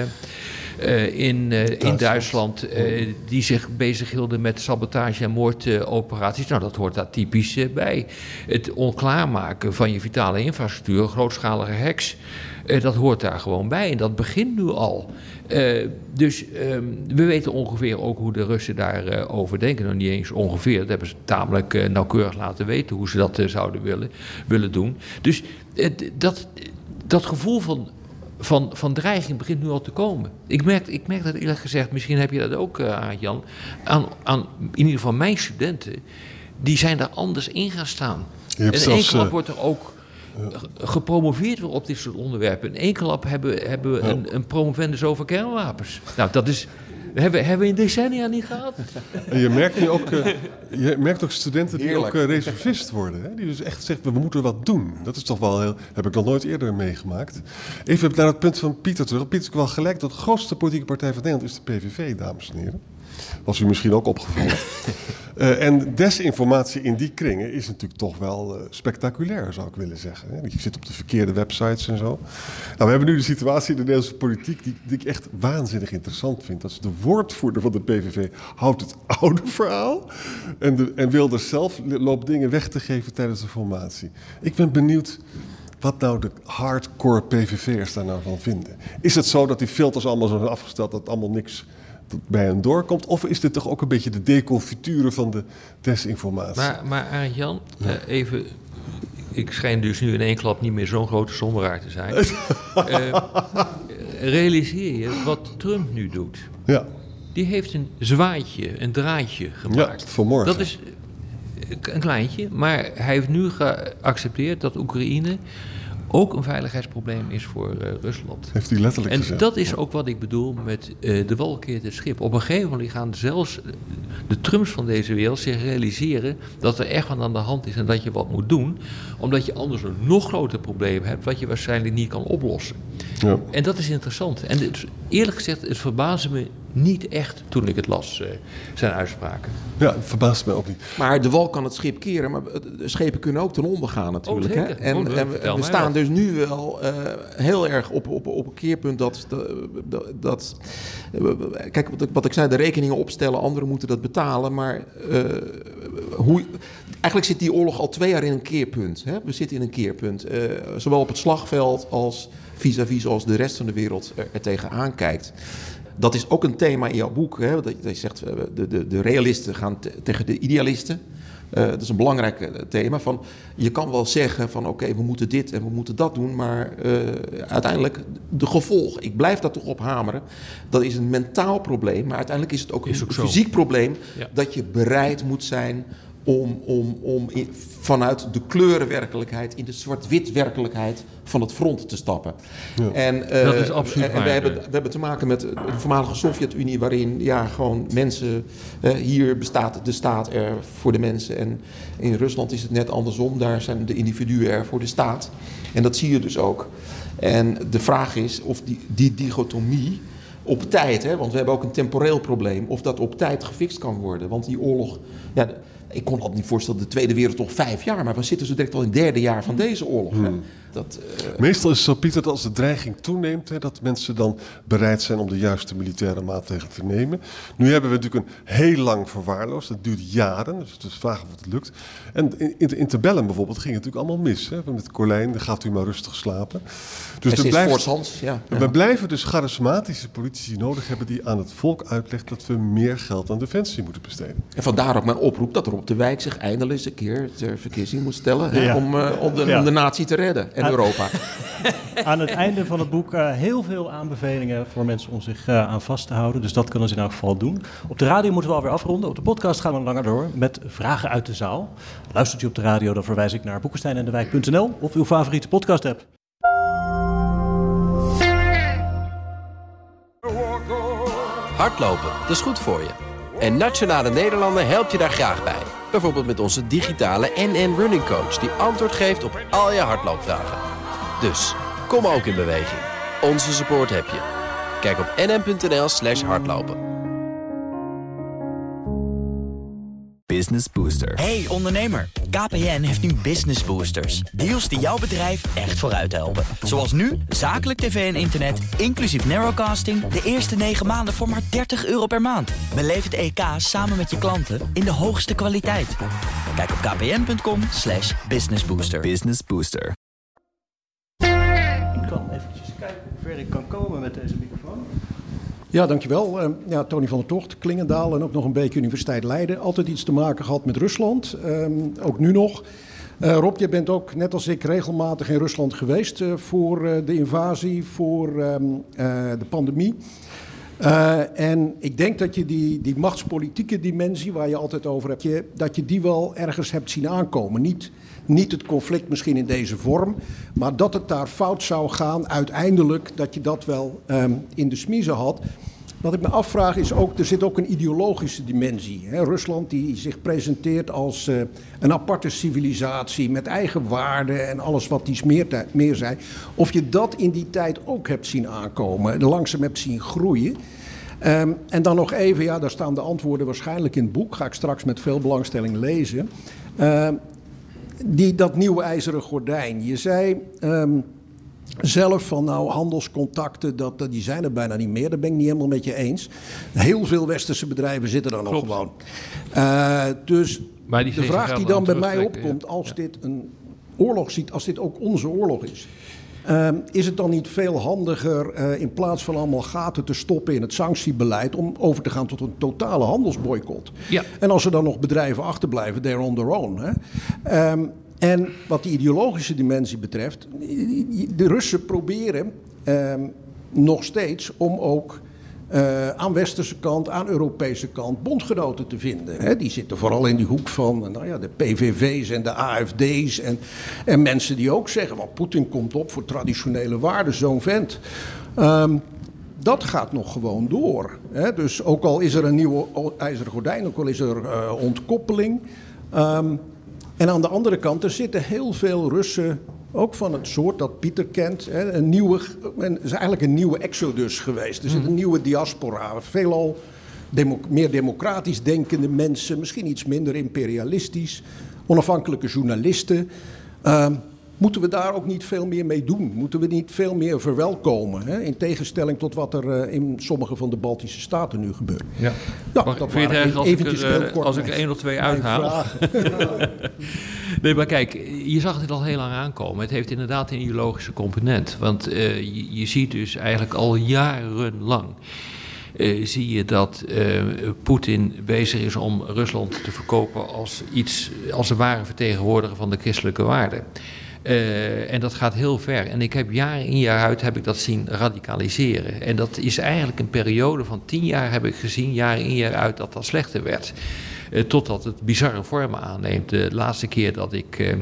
Speaker 7: Uh, in, uh, in Duitsland, uh, die zich bezighielden met sabotage- en moordoperaties. Uh, nou, dat hoort daar typisch uh, bij. Het onklaarmaken van je vitale infrastructuur, grootschalige hacks, uh, dat hoort daar gewoon bij. En dat begint nu al. Uh, dus um, we weten ongeveer ook hoe de Russen daarover uh, denken. Nog niet eens ongeveer, dat hebben ze tamelijk uh, nauwkeurig laten weten hoe ze dat uh, zouden willen, willen doen. Dus uh, dat, dat gevoel van... Van, van dreiging begint nu al te komen. Ik merk, ik merk dat eerlijk gezegd, misschien heb je dat ook, uh, Jan, aan, aan in ieder geval mijn studenten, die zijn daar anders in gaan staan. En in één klap uh, wordt er ook uh, gepromoveerd op dit soort onderwerpen. In één klap hebben, hebben we uh, een, een promovendus over kernwapens. Nou, dat is... Hebben, hebben we in decennia niet gehad.
Speaker 3: En je merkt nu ook, uh, je merkt ook studenten die Heerlijk. ook uh, reservist worden. Hè? Die dus echt zeggen, we moeten wat doen. Dat is toch wel heel, heb ik nog nooit eerder meegemaakt. Even naar het punt van Pieter terug. Pieter is wel gelijk, de grootste politieke partij van Nederland is de P V V, dames en heren. Was u misschien ook opgevallen. uh, en desinformatie in die kringen is natuurlijk toch wel uh, spectaculair, zou ik willen zeggen. Hè? Je zit op de verkeerde websites en zo. Nou, we hebben nu de situatie in de Nederlandse politiek die, die ik echt waanzinnig interessant vind. Dat is de woordvoerder van de P V V houdt het oude verhaal en, de, en Wilders zelf loopt dingen weg te geven tijdens de formatie. Ik ben benieuwd wat nou de hardcore P V V'ers daar nou van vinden. Is het zo dat die filters allemaal zo zijn afgesteld dat allemaal niks bij hen doorkomt? Of is dit toch ook een beetje de deconfiture van de desinformatie?
Speaker 7: Maar, maar Arend-Jan, ja. uh, even... Ik schijn dus nu in één klap niet meer zo'n grote somberaar te zijn. uh, realiseer je wat Trump nu doet?
Speaker 3: Ja.
Speaker 7: Die heeft een zwaaitje, een draadje gemaakt.
Speaker 3: Ja, vanmorgen.
Speaker 7: Dat is een kleintje, maar hij heeft nu geaccepteerd dat Oekraïne ook een veiligheidsprobleem is voor uh, Rusland.
Speaker 3: Heeft hij letterlijk
Speaker 7: en
Speaker 3: gezegd.
Speaker 7: Dat is ook wat ik bedoel met uh, de wal keert het schip. Op een gegeven moment gaan zelfs de Trumps van deze wereld zich realiseren dat er echt wat aan de hand is en dat je wat moet doen, omdat je anders een nog groter probleem hebt wat je waarschijnlijk niet kan oplossen. Ja. En dat is interessant. En het, eerlijk gezegd, het verbaasde me niet echt toen ik het las, uh, zijn uitspraken.
Speaker 3: Ja, het verbaast me ook niet.
Speaker 6: Maar de wal kan het schip keren, maar de schepen kunnen ook ten onder gaan natuurlijk.
Speaker 7: Oh,
Speaker 6: hè? En, oh, en we, we staan dus nu wel uh, heel erg op, op, op een keerpunt dat... dat, dat uh, kijk, wat ik, wat ik zei, de rekeningen opstellen, anderen moeten dat betalen, maar uh, hoe, eigenlijk zit die oorlog al twee jaar in een keerpunt. Hè? We zitten in een keerpunt. Uh, zowel op het slagveld als vis-à-vis zoals de rest van de wereld er, er tegenaan kijkt. Dat is ook een thema in jouw boek. Hè? Dat je zegt, de, de, de realisten gaan te, tegen de idealisten. Uh, dat is een belangrijk thema. Van, je kan wel zeggen van oké, okay, we moeten dit en we moeten dat doen. Maar uh, uiteindelijk de gevolgen, ik blijf daar toch op hameren. Dat is een mentaal probleem. Maar uiteindelijk is het ook is een ook fysiek zo. probleem. Ja. Dat je bereid moet zijn om, om, om in, vanuit de kleurenwerkelijkheid in de zwart-wit werkelijkheid van het front te stappen.
Speaker 7: Ja.
Speaker 6: En, uh,
Speaker 7: dat is absoluut
Speaker 6: en, en we, hebben, we hebben te maken met de voormalige Sovjet-Unie, waarin ja, gewoon mensen, uh, hier bestaat de staat er voor de mensen en in Rusland is het net andersom, daar zijn de individuen er voor de staat. En dat zie je dus ook. En de vraag is of die, die dichotomie op tijd, hè, want we hebben ook een temporeel probleem, of dat op tijd gefixt kan worden. Want die oorlog, ja, ik kon altijd niet voorstellen, de Tweede Wereldoorlog vijf jaar, maar we zitten zo direct al in het derde jaar van deze oorlog. Hmm. Hè. Dat, uh...
Speaker 3: Meestal is het zo, Pieter, dat als de dreiging toeneemt, hè, dat mensen dan bereid zijn om de juiste militaire maatregelen te nemen. Nu hebben we natuurlijk een heel lang verwaarloosd, dat duurt jaren, dus het is vraag of het lukt. En in, in, in Tabellum bijvoorbeeld ging het natuurlijk allemaal mis. Hè. Met Colijn, dan gaat u maar rustig slapen. Dus er blijft,
Speaker 6: Hans, ja.
Speaker 3: We ja. blijven dus charismatische politici nodig hebben die aan het volk uitleggen dat we meer geld aan defensie moeten besteden.
Speaker 6: En vandaar ook mijn oproep dat Rob de Wijk zich eindelijk eens een keer ter verkiezing moet stellen, hè,
Speaker 5: ja.
Speaker 6: om, uh, om, de,
Speaker 5: ja.
Speaker 6: om de natie te redden en aan, Europa.
Speaker 5: Aan het einde van het boek uh, heel veel aanbevelingen voor mensen om zich uh, aan vast te houden. Dus dat kunnen ze in elk geval doen. Op de radio moeten we alweer afronden. Op de podcast gaan we langer door met vragen uit de zaal. Luistert u op de radio, dan verwijs ik naar boekenstein en de wijk punt n l of uw favoriete podcast app.
Speaker 1: Hardlopen, dat is goed voor je. En Nationale Nederlanden helpt je daar graag bij. Bijvoorbeeld met onze digitale N N Running Coach, die antwoord geeft op al je hardloopvragen. Dus, kom ook in beweging. Onze support heb je. Kijk op nm.nl slash hardlopen.
Speaker 2: Business Booster. Hey ondernemer, K P N heeft nu Business Boosters. Deals die jouw bedrijf echt vooruit helpen. Zoals nu, zakelijk tv en internet, inclusief narrowcasting... de eerste negen maanden voor maar dertig euro per maand. Beleef het E K samen met je klanten in de hoogste kwaliteit. Kijk op kpn.com slash businessbooster. Business Booster.
Speaker 5: Ik kan eventjes kijken hoe ver ik kan komen met deze microfoon.
Speaker 8: Ja, dankjewel. Uh, ja, Tony van der Tocht, Klingendaal en ook nog een beetje Universiteit Leiden. Altijd iets te maken gehad met Rusland, um, ook nu nog. Uh, Rob, je bent ook, net als ik, regelmatig in Rusland geweest uh, voor uh, de invasie, voor um, uh, de pandemie. Uh, en ik denk dat je die, die machtspolitieke dimensie waar je altijd over hebt, je, dat je die wel ergens hebt zien aankomen. Niet, niet het conflict misschien in deze vorm, maar dat het daar fout zou gaan uiteindelijk, dat je dat wel um, in de smiezen had. Wat ik me afvraag is ook, er zit ook een ideologische dimensie. Hè? Rusland die zich presenteert als uh, een aparte civilisatie met eigen waarden en alles wat die meer, meer zei. Of je dat in die tijd ook hebt zien aankomen, langzaam hebt zien groeien. Um, en dan nog even, ja, daar staan de antwoorden waarschijnlijk in het boek, ga ik straks met veel belangstelling lezen. Uh, die, dat nieuwe ijzeren gordijn. Je zei um, zelf van nou handelscontacten, dat, die zijn er bijna niet meer. Daar ben ik niet helemaal met je eens. Heel veel westerse bedrijven zitten daar nog
Speaker 7: Klopt.
Speaker 8: gewoon. Uh, dus
Speaker 7: Maar die
Speaker 8: de vraag die dan bij mij
Speaker 7: terugtrekken,
Speaker 8: opkomt, als
Speaker 7: ja.
Speaker 8: dit een oorlog ziet, als dit ook onze oorlog is. Uh, is het dan niet veel handiger uh, in plaats van allemaal gaten te stoppen in het sanctiebeleid om over te gaan tot een totale handelsboycott?
Speaker 7: Ja.
Speaker 8: En als er dan nog bedrijven achterblijven, they're on their own. Hè? Um, en wat die ideologische dimensie betreft, de Russen proberen um, nog steeds om ook uh, aan westerse kant, aan Europese kant bondgenoten te vinden. Hè? Die zitten vooral in die hoek van nou ja, de P V V's en de A F D's en, en mensen die ook zeggen, want Poetin komt op voor traditionele waarden, zo'n vent. Um, dat gaat nog gewoon door. Hè? Dus ook al is er een nieuwe ijzeren gordijn, ook al is er uh, ontkoppeling. Um, en aan de andere kant, er zitten heel veel Russen, ook van het soort dat Pieter kent. Hè, een nieuwe, een, is eigenlijk een nieuwe exodus geweest. Er zit een nieuwe diaspora. Veelal demo, meer democratisch denkende mensen, misschien iets minder imperialistisch. Onafhankelijke journalisten. Uh, moeten we daar ook niet veel meer mee doen? Moeten we niet veel meer verwelkomen? Hè? In tegenstelling tot wat er uh, in sommige van de Baltische staten nu gebeurt.
Speaker 7: Ja.
Speaker 8: Ja,
Speaker 7: Mag,
Speaker 8: dat
Speaker 7: vind je het erg als ik
Speaker 8: eventjes
Speaker 7: er,
Speaker 8: heel kort
Speaker 7: als ik er
Speaker 8: mijn-
Speaker 7: één of twee
Speaker 8: mijn
Speaker 7: uithaal?
Speaker 8: vragen.
Speaker 7: Nee, maar kijk, je zag het al heel lang aankomen. Het heeft inderdaad een ideologische component. Want uh, je, je ziet dus eigenlijk al jarenlang... Uh, zie je dat uh, Poetin bezig is om Rusland te verkopen als iets, als een ware vertegenwoordiger van de christelijke waarden. Uh, en dat gaat heel ver. En ik heb jaar in jaar uit heb ik dat zien radicaliseren. En dat is eigenlijk een periode van tien jaar heb ik gezien, jaar in jaar uit, dat dat slechter werd. Uh, totdat het bizarre vormen aanneemt. De laatste keer dat ik uh,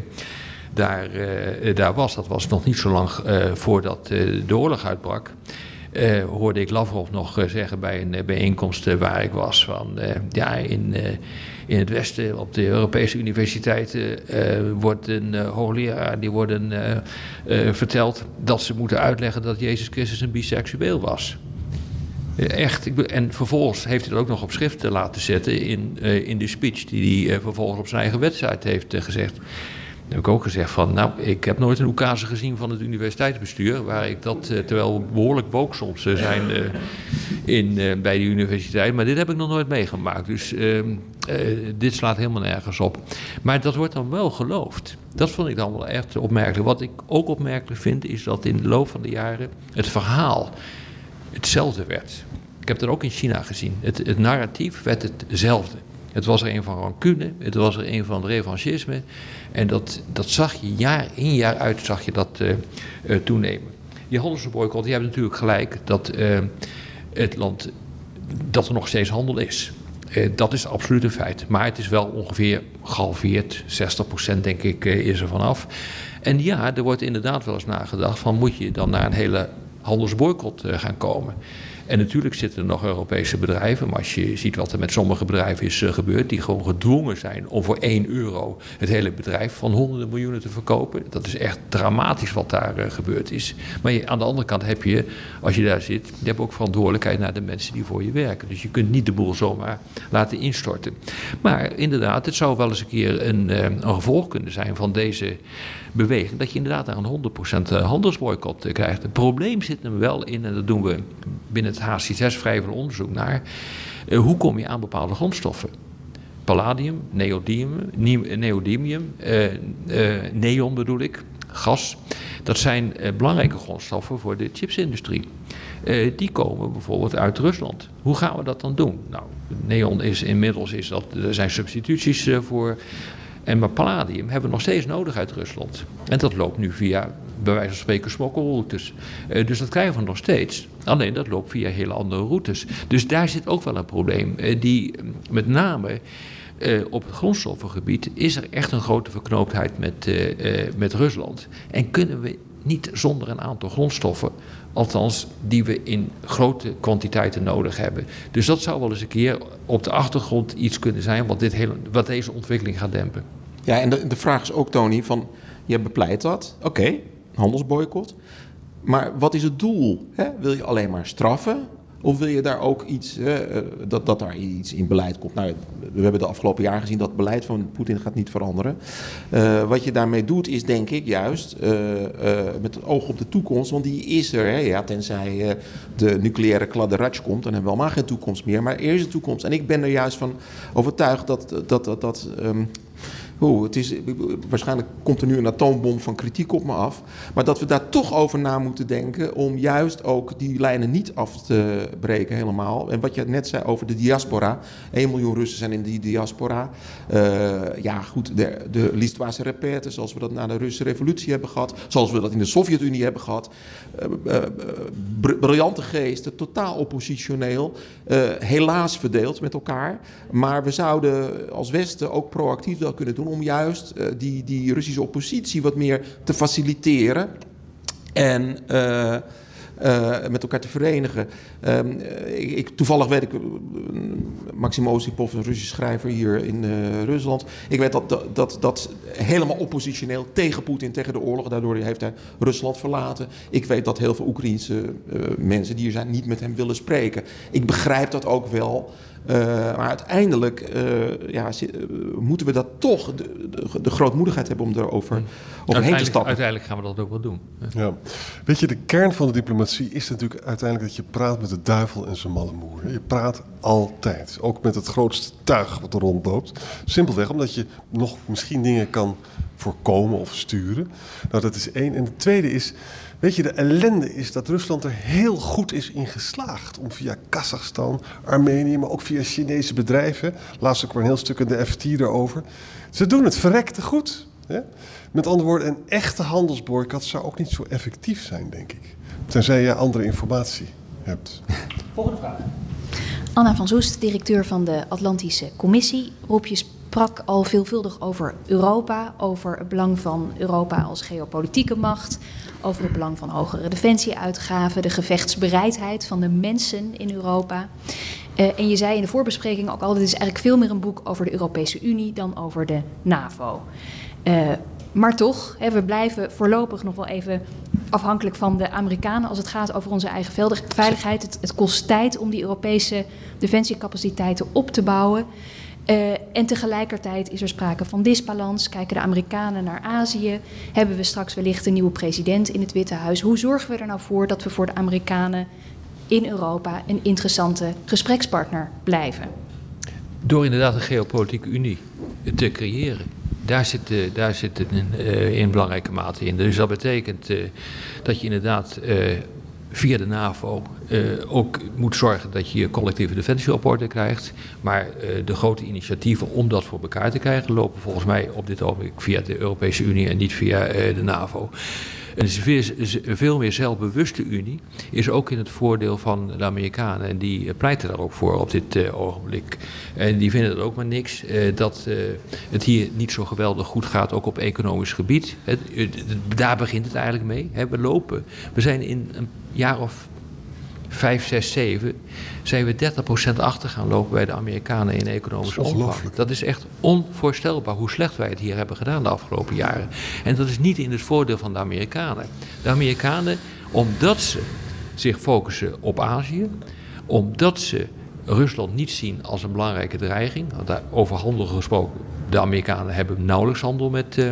Speaker 7: daar, uh, daar was, dat was nog niet zo lang uh, voordat uh, de oorlog uitbrak. Uh, hoorde ik Lavrov nog uh, zeggen bij een uh, bijeenkomst uh, waar ik was van uh, ja, in, uh, in het Westen op de Europese universiteiten uh, wordt een uh, hoogleraar die worden uh, uh, verteld dat ze moeten uitleggen dat Jezus Christus een biseksueel was. Uh, echt, ik be- en vervolgens heeft hij dat ook nog op schrift uh, laten zetten in, uh, in de speech die hij uh, vervolgens op zijn eigen website heeft uh, gezegd. Dan heb ik ook gezegd van, nou, ik heb nooit een oekase gezien van het universiteitsbestuur, waar ik dat, uh, terwijl behoorlijk woke soms uh, zijn uh, in, uh, bij de universiteit, maar dit heb ik nog nooit meegemaakt. Dus uh, uh, dit slaat helemaal nergens op. Maar dat wordt dan wel geloofd. Dat vond ik dan wel echt opmerkelijk. Wat ik ook opmerkelijk vind, is dat in de loop van de jaren het verhaal hetzelfde werd. Ik heb dat ook in China gezien. Het, het narratief werd hetzelfde. Het was er een van rancune, het was er een van revanchisme. En dat, dat zag je jaar in jaar uit, zag je dat uh, uh, toenemen. Die handelsboycott, die hebben natuurlijk gelijk dat uh, het land, dat er nog steeds handel is. Uh, dat is absoluut een feit. Maar het is wel ongeveer gehalveerd, zestig procent denk ik uh, is er vanaf. En ja, er wordt inderdaad wel eens nagedacht van moet je dan naar een hele handelsboycott uh, gaan komen. En natuurlijk zitten er nog Europese bedrijven, maar als je ziet wat er met sommige bedrijven is uh, gebeurd, die gewoon gedwongen zijn om voor één euro het hele bedrijf van honderden miljoenen te verkopen. Dat is echt dramatisch wat daar uh, gebeurd is. Maar je, aan de andere kant heb je, als je daar zit, je hebt ook verantwoordelijkheid naar de mensen die voor je werken. Dus je kunt niet de boel zomaar laten instorten. Maar inderdaad, het zou wel eens een keer een, uh, een gevolg kunnen zijn van deze beweging, dat je inderdaad daar een honderd procent handelsboycott uh, krijgt. Het probleem zit hem wel in, en dat doen we binnen het H C zes vrij veel onderzoek naar, uh, hoe kom je aan bepaalde grondstoffen? Palladium, neodymium, neodymium uh, uh, neon bedoel ik, gas. Dat zijn uh, belangrijke grondstoffen voor de chipsindustrie. Uh, die komen bijvoorbeeld uit Rusland. Hoe gaan we dat dan doen? Nou, neon is inmiddels, is dat, er zijn substituties uh, voor. En maar palladium hebben we nog steeds nodig uit Rusland. En dat loopt nu via, bij wijze van spreken, smokkelroutes. Uh, dus dat krijgen we nog steeds. Alleen dat loopt via hele andere routes. Dus daar zit ook wel een probleem. Uh, die met name uh, op het grondstoffengebied is er echt een grote verknooptheid met, uh, uh, met Rusland. En kunnen we niet zonder een aantal grondstoffen, althans die we in grote kwantiteiten nodig hebben. Dus dat zou wel eens een keer op de achtergrond iets kunnen zijn wat, dit hele, wat deze ontwikkeling gaat dempen.
Speaker 6: Ja, en de, de vraag is ook, Tony, van je bepleit dat. Oké, okay, handelsboycott. Maar wat is het doel? Hè? Wil je alleen maar straffen? Of wil je daar ook iets, hè, dat, dat daar iets in beleid komt? Nou, we hebben de afgelopen jaar gezien dat het beleid van Poetin gaat niet veranderen. Uh, wat je daarmee doet is, denk ik, juist uh, uh, met het oog op de toekomst. Want die is er, hè, ja, tenzij uh, de nucleaire kladderatsch komt, dan hebben we allemaal geen toekomst meer. Maar er is een toekomst. En ik ben er juist van overtuigd dat... dat, dat, dat um, Oeh, het is, waarschijnlijk komt er nu een atoombom van kritiek op me af. Maar dat we daar toch over na moeten denken om juist ook die lijnen niet af te breken helemaal. En wat je net zei over de diaspora. één miljoen Russen zijn in die diaspora. Uh, ja goed, de, de l'histoire se répète, zoals we dat na de Russische revolutie hebben gehad. Zoals we dat in de Sovjet-Unie hebben gehad. Uh, uh, uh, briljante geesten, totaal oppositioneel. Uh, helaas verdeeld met elkaar. Maar we zouden als Westen ook proactief wel kunnen doen om juist uh, die, die Russische oppositie wat meer te faciliteren en uh, uh, met elkaar te verenigen. Um, ik, ik, toevallig weet ik, uh, Maxim Osipov, een Russisch schrijver hier in uh, Rusland, ik weet dat, dat, dat, dat helemaal oppositioneel tegen Poetin, tegen de oorlog, daardoor heeft hij Rusland verlaten. Ik weet dat heel veel Oekraïense uh, mensen die hier zijn niet met hem willen spreken. Ik begrijp dat ook wel. Uh, maar uiteindelijk uh, ja, uh, moeten we dat toch de, de, de grootmoedigheid hebben om erover overheen te stappen.
Speaker 7: Uiteindelijk gaan we dat ook wel doen.
Speaker 3: Ja. Weet je, de kern van de diplomatie is natuurlijk uiteindelijk dat je praat met de duivel en zijn malle moer. Je praat altijd, ook met het grootste tuig wat er rondloopt. Simpelweg omdat je nog misschien dingen kan voorkomen of sturen. Nou, dat is één. En de tweede is, weet je, de ellende is dat Rusland er heel goed is in geslaagd om via Kazachstan, Armenië, maar ook via Chinese bedrijven, laatst ook maar een heel stuk in de F T erover. Ze doen het verrekte goed. Hè? Met andere woorden, een echte handelsboycott zou ook niet zo effectief zijn, denk ik. Tenzij je andere informatie hebt.
Speaker 5: Volgende vraag.
Speaker 9: Anna van Soest, directeur van de Atlantische Commissie. Rob, je sprak al veelvuldig over Europa, over het belang van Europa als geopolitieke macht, over het belang van hogere defensieuitgaven, de gevechtsbereidheid van de mensen in Europa. Uh, en je zei in de voorbespreking ook al, dit is eigenlijk veel meer een boek over de Europese Unie dan over de NAVO. Uh, maar toch, hè, we blijven voorlopig nog wel even afhankelijk van de Amerikanen als het gaat over onze eigen veiligheid. Het, het kost tijd om die Europese defensiecapaciteiten op te bouwen. Uh, en tegelijkertijd is er sprake van disbalans. Kijken de Amerikanen naar Azië? Hebben we straks wellicht een nieuwe president in het Witte Huis? Hoe zorgen we er nou voor dat we voor de Amerikanen in Europa een interessante gesprekspartner blijven?
Speaker 7: Door inderdaad een geopolitieke unie te creëren. Daar zit, uh, daar zit het in, uh, in belangrijke mate in. Dus dat betekent uh, dat je inderdaad uh, via de NAVO uh, ook moet zorgen dat je je collectieve defensie op orde krijgt. Maar uh, de grote initiatieven om dat voor elkaar te krijgen lopen volgens mij op dit ogenblik via de Europese Unie en niet via uh, de NAVO. Een veel, veel meer zelfbewuste Unie is ook in het voordeel van de Amerikanen. En die pleiten daar ook voor op dit uh, ogenblik. En die vinden het ook maar niks uh, dat uh, het hier niet zo geweldig goed gaat, ook op economisch gebied. Het, het, daar begint het eigenlijk mee. Hè. We lopen. We zijn in een jaar of vijf, zes, zeven... zijn we dertig procent achter gaan lopen bij de Amerikanen in economische omvang. Dat is echt onvoorstelbaar hoe slecht wij het hier hebben gedaan de afgelopen jaren. En dat is niet in het voordeel van de Amerikanen. De Amerikanen, omdat ze zich focussen op Azië, omdat ze Rusland niet zien als een belangrijke dreiging, want daar over handel gesproken, de Amerikanen hebben nauwelijks handel met, uh,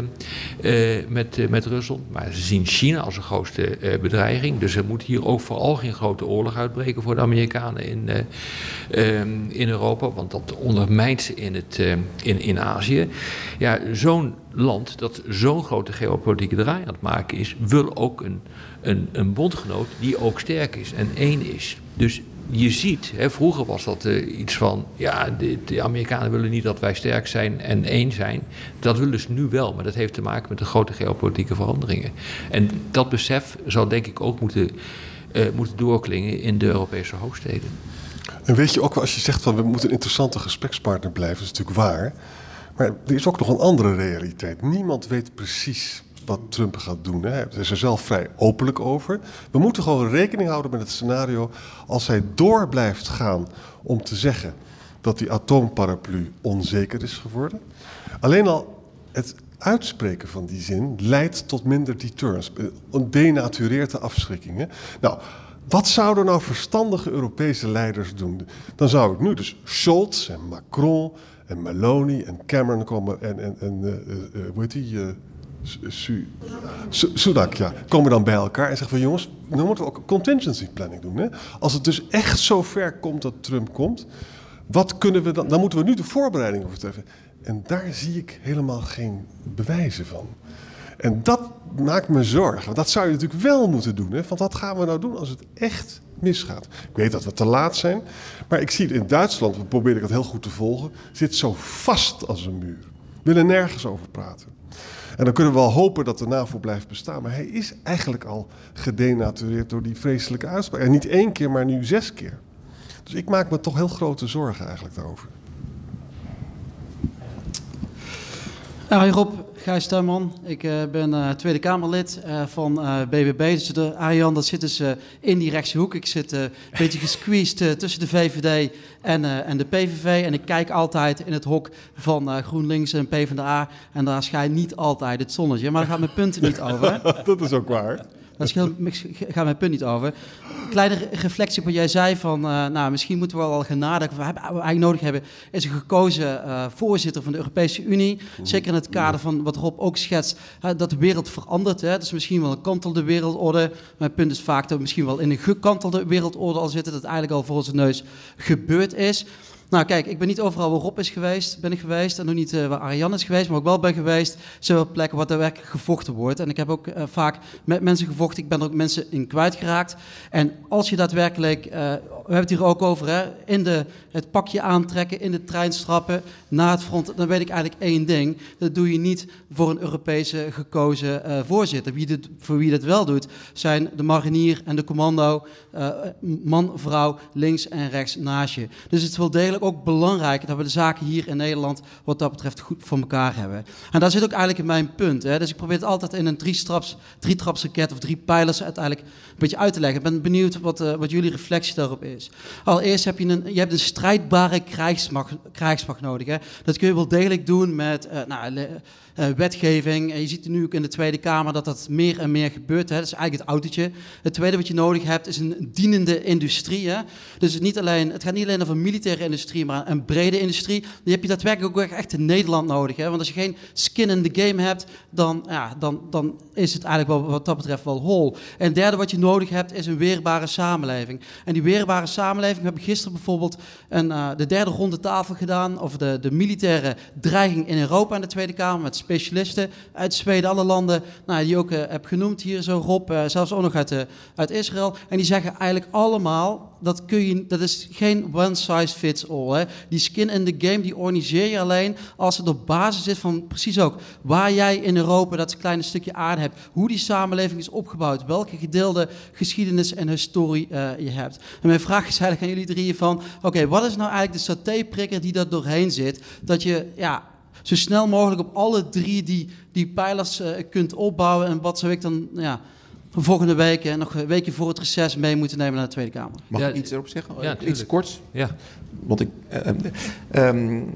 Speaker 7: uh, met, uh, met Rusland, maar ze zien China als een grootste uh, bedreiging, dus er moet hier ook vooral geen grote oorlog uitbreken voor de Amerikanen in, uh, uh, in Europa, want dat ondermijnt ze in, het, uh, in, in Azië. Ja, zo'n land dat zo'n grote geopolitieke draai aan het maken is, wil ook een, een, een bondgenoot die ook sterk is en één is. Dus je ziet, hè, vroeger was dat uh, iets van, ja, de, de Amerikanen willen niet dat wij sterk zijn en één zijn. Dat willen ze nu wel, maar dat heeft te maken met de grote geopolitieke veranderingen. En dat besef zou denk ik ook moeten, uh, moeten doorklingen in de Europese hoofdsteden.
Speaker 3: En weet je ook wel, als je zegt van we moeten een interessante gesprekspartner blijven, dat is natuurlijk waar. Maar er is ook nog een andere realiteit. Niemand weet precies wat Trump gaat doen. Hè. Hij is er zelf vrij openlijk over. We moeten gewoon rekening houden met het scenario als hij door blijft gaan om te zeggen dat die atoomparaplu onzeker is geworden. Alleen al het uitspreken van die zin leidt tot minder deterrence. Denatureert de afschrikkingen. Nou, wat zouden nou verstandige Europese leiders doen? Dan zou ik nu dus Scholz en Macron en Meloni en Cameron komen en, en, en uh, uh, hoe heet die... Uh, Su- Su- Sunak, ja, komen dan bij elkaar en zeggen van jongens, dan moeten we ook contingency planning doen. Hè? Als het dus echt zo ver komt dat Trump komt, wat kunnen we dan? Dan moeten we nu de voorbereiding over treffen. En daar zie ik helemaal geen bewijzen van. En dat maakt me zorgen. Want dat zou je natuurlijk wel moeten doen. Hè? Want wat gaan we nou doen als het echt misgaat? Ik weet dat we te laat zijn, maar ik zie het in Duitsland, we proberen dat heel goed te volgen, zit zo vast als een muur. We willen nergens over praten. En dan kunnen we wel hopen dat de NAVO blijft bestaan. Maar hij is eigenlijk al gedenatureerd door die vreselijke uitspraak. En niet één keer, maar nu zes keer. Dus ik maak me toch heel grote zorgen eigenlijk daarover.
Speaker 10: Ja, hi Rob, Gijs Tuinman. Ik uh, ben uh, Tweede Kamerlid uh, van uh, B B B. Dus de Arjan, dat zit dus uh, in die rechtse hoek. Ik zit uh, een beetje gesqueezed uh, tussen de V V D en, uh, en de P V V. En ik kijk altijd in het hok van uh, GroenLinks en PvdA. En daar schijnt niet altijd het zonnetje. Maar daar gaat mijn punt niet over.
Speaker 3: Dat is ook waar.
Speaker 10: Daar gaat mijn punt niet over. Kleine reflectie op wat jij zei van, uh, nou, misschien moeten we wel gaan nadenken. Wat we eigenlijk nodig hebben, is een gekozen uh, voorzitter van de Europese Unie. Zeker in het kader van wat Rob ook schetst, uh, dat de wereld verandert. Hè. Dus misschien wel een kantelde wereldorde. Mijn punt is vaak dat we misschien wel in een gekantelde wereldorde al zitten. Dat het eigenlijk al voor onze neus gebeurd is. Nou kijk, ik ben niet overal waar Rob is geweest, ben ik geweest. En nog niet uh, waar Arjan is geweest, maar ook wel ben geweest. Zoveel plekken waar er werkelijk gevochten wordt. En ik heb ook uh, vaak met mensen gevochten. Ik ben er ook mensen in kwijtgeraakt. En als je daadwerkelijk, uh, we hebben het hier ook over, hè, in de, het pakje aantrekken, in de trein strappen, naar het front. Dan weet ik eigenlijk één ding. Dat doe je niet voor een Europese gekozen uh, voorzitter. Wie dit, voor wie dat wel doet, zijn de marinier en de commando. Uh, man, vrouw, links en rechts naast je. Dus het is wel degelijk ook belangrijk dat we de zaken hier in Nederland wat dat betreft goed voor elkaar hebben. En daar zit ook eigenlijk in mijn punt. Hè. Dus ik probeer het altijd in een drie-traps, drie-trapsraket of drie pijlers uiteindelijk een beetje uit te leggen. Ik ben benieuwd wat, uh, wat jullie reflectie daarop is. Allereerst heb je een, je hebt een strijdbare krijgsmacht, krijgsmacht nodig. Hè. Dat kun je wel degelijk doen met uh, nou, le, uh, wetgeving. En je ziet nu ook in de Tweede Kamer dat dat meer en meer gebeurt. Hè. Dat is eigenlijk het autootje. Het tweede wat je nodig hebt is een dienende industrie. Hè. Dus het, niet alleen, het gaat niet alleen over een militaire industrie, maar een brede industrie. Die heb je daadwerkelijk ook echt in Nederland nodig. Hè. Want als je geen skin in the game hebt, dan, ja, dan, dan is het eigenlijk wel, wat dat betreft wel hol. En het derde wat je nodig hebt is een weerbare samenleving. En die weerbare samenleving, we hebben gisteren bijvoorbeeld een, uh, de derde ronde tafel gedaan over de, de militaire dreiging in Europa in de Tweede Kamer met specialisten uit Zweden, alle landen, nou, die je ook uh, heb genoemd hier zo Rob, uh, zelfs ook nog uit, uh, uit Israël. En die zeggen eigenlijk allemaal, dat, kun je, dat is geen one size fits all. Hè. Die skin in the game, die organiseer je alleen als het op basis is van precies ook waar jij in Europa dat kleine stukje aarde hebt, hoe die samenleving is opgebouwd, welke gedeelde geschiedenis en historie uh, je hebt. En mijn vraag is eigenlijk aan jullie drieën van, oké, okay, wat is nou eigenlijk de satéprikker die daar doorheen zit, dat je, ja, zo snel mogelijk op alle drie die, die pijlers uh, kunt opbouwen en wat zou ik dan, ja, volgende week, en nog een weekje voor het reces, mee moeten nemen naar de Tweede Kamer.
Speaker 6: Mag
Speaker 7: ja,
Speaker 6: ik iets erop zeggen?
Speaker 7: Ja,
Speaker 6: iets korts?
Speaker 7: Ja.
Speaker 6: Want ik, uh, um,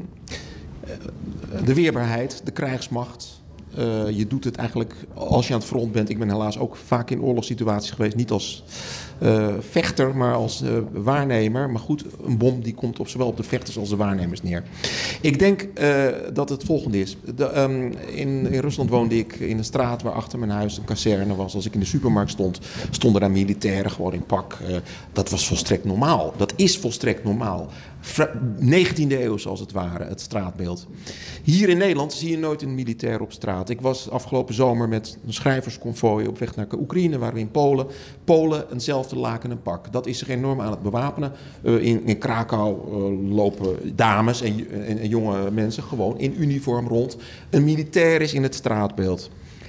Speaker 6: de weerbaarheid, de krijgsmacht. Uh, je doet het eigenlijk als je aan het front bent. Ik ben helaas ook vaak in oorlogssituaties geweest. Niet als uh, vechter, maar als uh, waarnemer. Maar goed, een bom die komt op zowel op de vechters als de waarnemers neer. Ik denk uh, dat het volgende is. De, um, in, in Rusland woonde ik in een straat waar achter mijn huis een kazerne was. Als ik in de supermarkt stond, stonden daar militairen gewoon in pak. Uh, dat was volstrekt normaal. Dat is volstrekt normaal. negentiende eeuw, als het ware, het straatbeeld. Hier in Nederland zie je nooit een militair op straat. Ik was afgelopen zomer met een schrijversconvooi op weg naar Oekraïne, waren we in Polen. Polen, eenzelfde laken en pak. Dat is zich enorm aan het bewapenen. Uh, in, in Krakau uh, lopen dames en, en, en jonge mensen gewoon in uniform rond. Een militair is in het straatbeeld.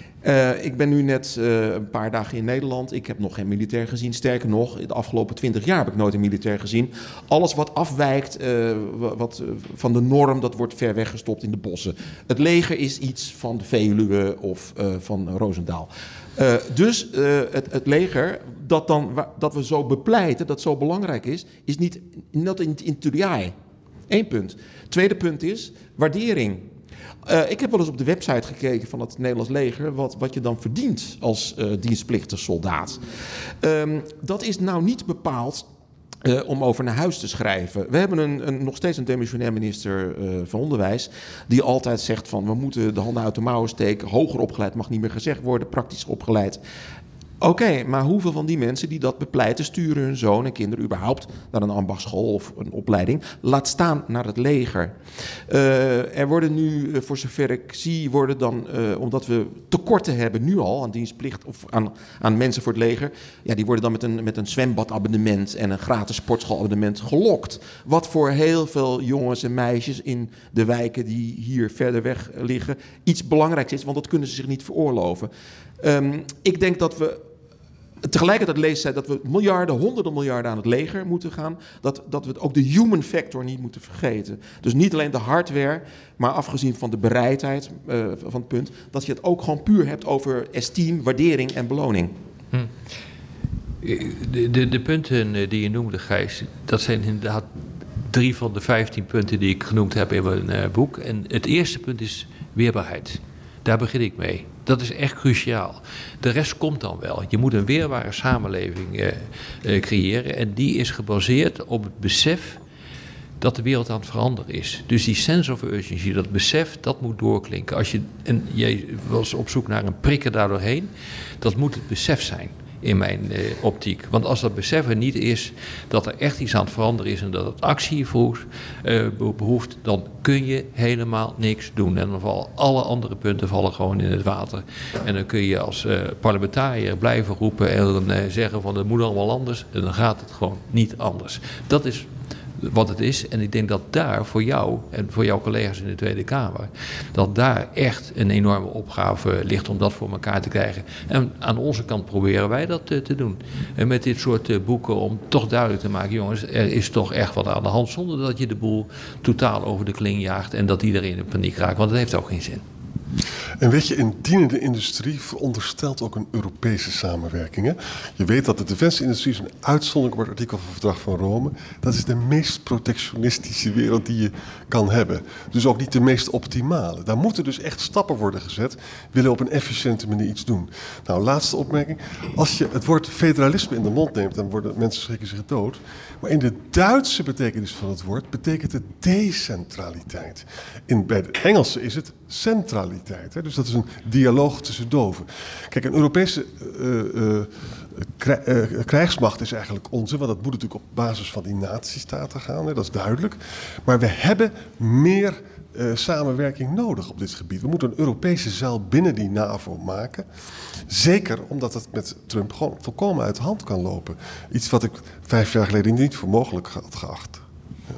Speaker 6: Uh, ik ben nu net uh, een paar dagen in Nederland. Ik heb nog geen militair gezien. Sterker nog, de afgelopen twintig jaar heb ik nooit een militair gezien. Alles wat afwijkt uh, wat, uh, van de norm, dat wordt ver weggestopt in de bossen. Het leger is iets van de Veluwe of uh, van Roosendaal. Uh, dus uh, het, het leger, dat, dan, dat we zo bepleiten, dat zo belangrijk is, is niet not into the eye. Eén punt. Tweede punt is waardering. Uh, ik heb wel eens op de website gekeken van het Nederlands leger wat, wat je dan verdient als uh, dienstplichtig soldaat. Um, dat is nou niet bepaald uh, om over naar huis te schrijven. We hebben een, een, nog steeds een demissionair minister uh, van Onderwijs die altijd zegt van we moeten de handen uit de mouwen steken. Hoger opgeleid mag niet meer gezegd worden, praktisch opgeleid. Oké, okay, maar hoeveel van die mensen die dat bepleiten sturen hun zoon en kinderen überhaupt naar een ambachtschool of een opleiding, laat staan naar het leger. Uh, er worden nu, voor zover ik zie, worden dan, uh, omdat we tekorten hebben nu al aan dienstplicht of aan, aan mensen voor het leger, ja, die worden dan met een, met een zwembadabonnement en een gratis sportschoolabonnement gelokt. Wat voor heel veel jongens en meisjes in de wijken die hier verder weg liggen iets belangrijks is, want dat kunnen ze zich niet veroorloven. Um, ik denk dat we tegelijkertijd leest zij dat we miljarden, honderden miljarden aan het leger moeten gaan. Dat, dat we ook de human factor niet moeten vergeten. Dus niet alleen de hardware, maar afgezien van de bereidheid uh, van het punt, dat je het ook gewoon puur hebt over esteem, waardering en beloning.
Speaker 7: Hm. De, de, de punten die je noemde, Gijs, dat zijn inderdaad drie van de vijftien punten die ik genoemd heb in mijn uh, boek. En het eerste punt is weerbaarheid. Daar begin ik mee. Dat is echt cruciaal. De rest komt dan wel. Je moet een weerbare samenleving eh, eh, creëren. En die is gebaseerd op het besef dat de wereld aan het veranderen is. Dus die sense of urgency, dat besef, dat moet doorklinken. Als je, en jij was op zoek naar een prikker daardoorheen, dat moet het besef zijn. In mijn eh, optiek. Want als dat besef er niet is dat er echt iets aan het veranderen is en dat het actie vroeg, uh, behoeft, dan kun je helemaal niks doen. En dan vallen alle andere punten vallen gewoon in het water. En dan kun je als uh, parlementariër blijven roepen en uh, zeggen van het moet allemaal anders. En dan gaat het gewoon niet anders. Dat is wat het is. En ik denk dat daar voor jou en voor jouw collega's in de Tweede Kamer, dat daar echt een enorme opgave ligt om dat voor elkaar te krijgen. En aan onze kant proberen wij dat uh, te doen. En met dit soort uh, boeken om toch duidelijk te maken, jongens, er is toch echt wat aan de hand, zonder dat je de boel totaal over de kling jaagt en dat iedereen in paniek raakt, want dat heeft ook geen zin.
Speaker 3: En weet je, een dienende industrie veronderstelt ook een Europese samenwerking. Hè? Je weet dat de defensieindustrie is een uitzonderlijk op het artikel van het Verdrag van Rome. Dat is de meest protectionistische wereld die je kan hebben. Dus ook niet de meest optimale. Daar moeten dus echt stappen worden gezet. Willen op een efficiënte manier iets doen. Nou, laatste opmerking. Als je het woord federalisme in de mond neemt, dan worden mensen schrikken zich dood. Maar in de Duitse betekenis van het woord betekent het decentraliteit. In, bij het Engelse is het centraliteit. Hè? Dus dat is een dialoog tussen doven. Kijk, een Europese uh, uh, krij, uh, krijgsmacht is eigenlijk onze, want dat moet natuurlijk op basis van die natiestaten gaan, hè? Dat is duidelijk. Maar we hebben meer uh, samenwerking nodig op dit gebied. We moeten een Europese zuil binnen die NAVO maken. Zeker omdat het met Trump gewoon volkomen uit de hand kan lopen. Iets wat ik vijf jaar geleden niet voor mogelijk had geacht. Ja.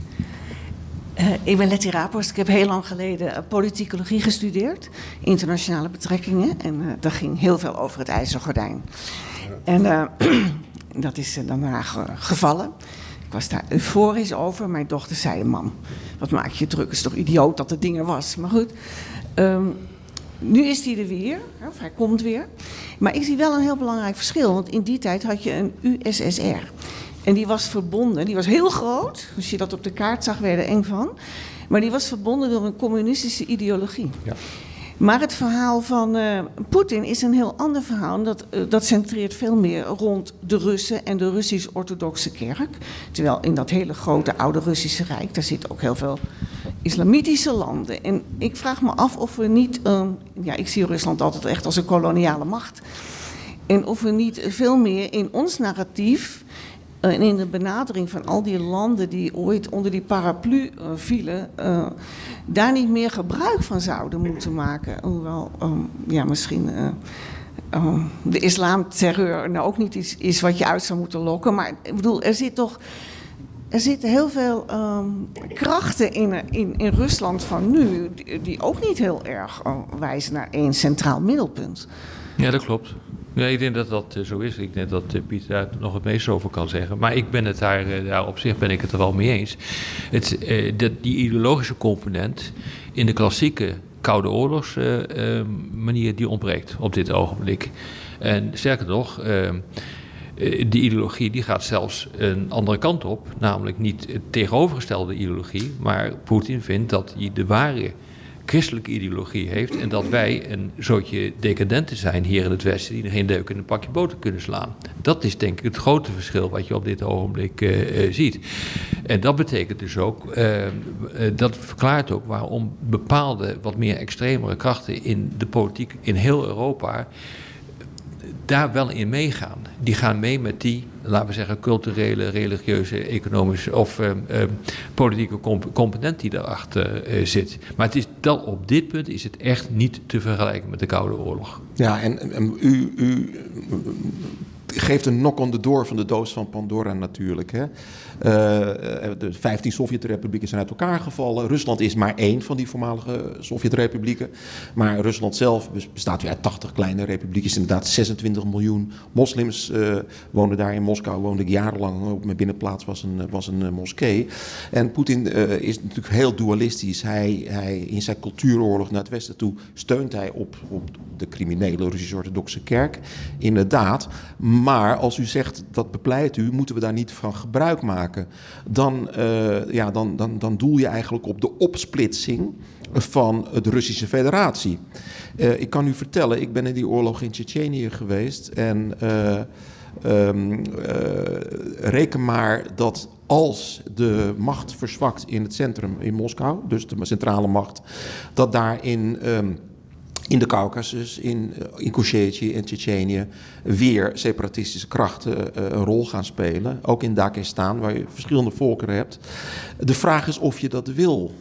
Speaker 11: Uh, ik ben Letty Rapors. Ik heb heel lang geleden politicologie gestudeerd. Internationale betrekkingen. En uh, daar ging heel veel over het IJzeren Gordijn. En uh, dat is uh, daarna ge- gevallen. Ik was daar euforisch over. Mijn dochter zei, mam, wat maak je druk? Het is toch idioot dat het ding er was. Maar goed. Um, nu is hij er weer, of hij komt weer. Maar ik zie wel een heel belangrijk verschil. Want in die tijd had je een U S S R. En die was verbonden, die was heel groot. Als je dat op de kaart zag, werd je er eng van. Maar die was verbonden door een communistische ideologie. Ja. Maar het verhaal van uh, Poetin is een heel ander verhaal. Dat, uh, dat centreert veel meer rond de Russen en de Russisch-orthodoxe kerk. Terwijl in dat hele grote oude Russische Rijk, daar zitten ook heel veel islamitische landen. En ik vraag me af of we niet, uh, ja, ik zie Rusland altijd echt als een koloniale macht. En of we niet veel meer in ons narratief en in de benadering van al die landen die ooit onder die paraplu uh, vielen, uh, daar niet meer gebruik van zouden moeten maken. Hoewel, um, ja, misschien uh, um, de islamterreur nou ook niet iets is wat je uit zou moeten lokken. Maar ik bedoel, er zit toch, er zitten heel veel um, krachten in, in, in Rusland van nu, die, die ook niet heel erg uh, wijzen naar één centraal middelpunt.
Speaker 7: Ja, dat klopt. Ja, ik denk dat dat uh, zo is. Ik denk dat uh, Piet daar nog het meest over kan zeggen. Maar ik ben het daar, uh, daar op zich ben ik het er wel mee eens. Het, uh, dat, die ideologische component in de klassieke Koude Oorlogs uh, uh, manier, die ontbreekt op dit ogenblik. En sterker nog, uh, uh, die ideologie die gaat zelfs een andere kant op. Namelijk niet het tegenovergestelde ideologie. Maar Poetin vindt dat hij de ware christelijke ideologie heeft en dat wij een zootje decadenten zijn hier in het Westen die geen deuk in een pakje boter kunnen slaan. Dat is denk ik het grote verschil wat je op dit ogenblik uh, uh, ziet. En dat betekent dus ook, uh, uh, dat verklaart ook waarom bepaalde wat meer extremere krachten in de politiek in heel Europa daar wel in meegaan. Die gaan mee met die, laten we zeggen, culturele, religieuze, economische of uh, uh, politieke comp- component die daarachter uh, zit. Maar het is dan op dit punt is het echt niet te vergelijken met de Koude Oorlog.
Speaker 6: Ja, en, en u, u geeft een knock on the door van de doos van Pandora natuurlijk. Hè? Uh, de vijftien Sovjet-republieken zijn uit elkaar gevallen. Rusland is maar één van die voormalige Sovjet-republieken. Maar Rusland zelf bestaat weer uit tachtig kleine republiekjes. Inderdaad, zesentwintig miljoen moslims uh, wonen daar. In Moskou woonde ik jarenlang. Op mijn binnenplaats was een, was een uh, moskee. En Poetin uh, is natuurlijk heel dualistisch. Hij, hij, in zijn cultuuroorlog naar het westen toe steunt hij op, op de criminele Russisch-orthodoxe kerk. Inderdaad. Maar als u zegt, dat bepleit u, moeten we daar niet van gebruik maken. Dan, uh, ja, dan, dan, dan doel je eigenlijk op de opsplitsing van de Russische Federatie. Uh, ik kan u vertellen, ik ben in die oorlog in Tsjetsjenië geweest. En uh, um, uh, reken maar dat als de macht verzwakt in het centrum in Moskou, dus de centrale macht, dat daar in Um, in de Kaukasus, in Ingusjetië en Tsjetsjenië weer separatistische krachten uh, een rol gaan spelen. Ook in Dagestan, waar je verschillende volkeren hebt. De vraag is of je dat wil.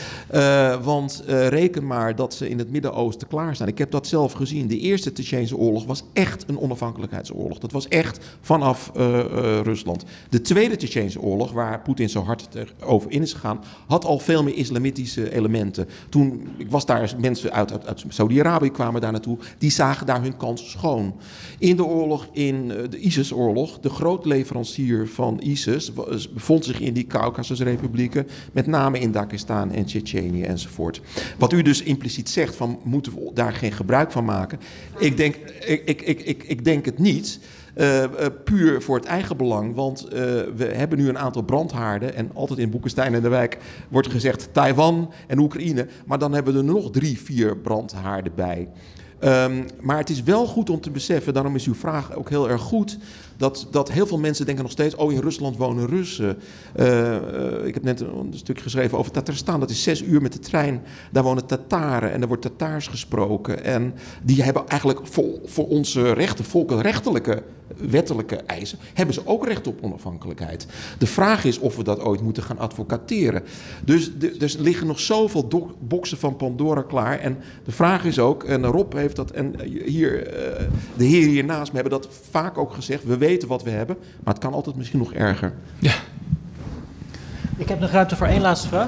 Speaker 6: Uh, want uh, reken maar dat ze in het Midden-Oosten klaarstaan. Ik heb dat zelf gezien. De eerste Tsjetsjeense oorlog was echt een onafhankelijkheidsoorlog. Dat was echt vanaf uh, uh, Rusland. De tweede Tsjetsjeense oorlog, waar Poetin zo hard over in is gegaan, had al veel meer islamitische elementen. Toen, ik was daar, mensen uit, uit, uit Saudi-Arabië kwamen daar naartoe, die zagen daar hun kans schoon. In de oorlog, in uh, de ISIS-oorlog, de grootleverancier van ISIS bevond zich in die Kaukasusrepublieken, met name in Dagestan en Tsjetsjenië enzovoort. Wat u dus impliciet zegt, van moeten we daar geen gebruik van maken? Ik denk, ik, ik, ik, ik, ik denk het niet. Uh, uh, puur voor het eigen belang, want uh, we hebben nu een aantal brandhaarden en altijd in Boekenstein en de Wijk wordt gezegd Taiwan en Oekraïne, maar dan hebben we er nog drie, vier brandhaarden bij. Um, maar het is wel goed om te beseffen, daarom is uw vraag ook heel erg goed, dat, dat heel veel mensen denken nog steeds, oh in Rusland wonen Russen. Uh, uh, ik heb net een, een stuk geschreven over Tatarstan, dat is zes uur met de trein, daar wonen Tataren en er wordt Tataars gesproken. En die hebben eigenlijk voor, voor onze rechten, volkenrechtelijke, wettelijke eisen, hebben ze ook recht op onafhankelijkheid. De vraag is of we dat ooit moeten gaan advocateren. Dus de, er liggen nog zoveel do- boksen van Pandora klaar. En de vraag is ook, en Rob heeft dat, en hier, uh, de heren hier naast me hebben dat vaak ook gezegd, we weten wat we hebben, maar het kan altijd misschien nog erger.
Speaker 5: Ja. Ik heb nog ruimte voor één laatste vraag.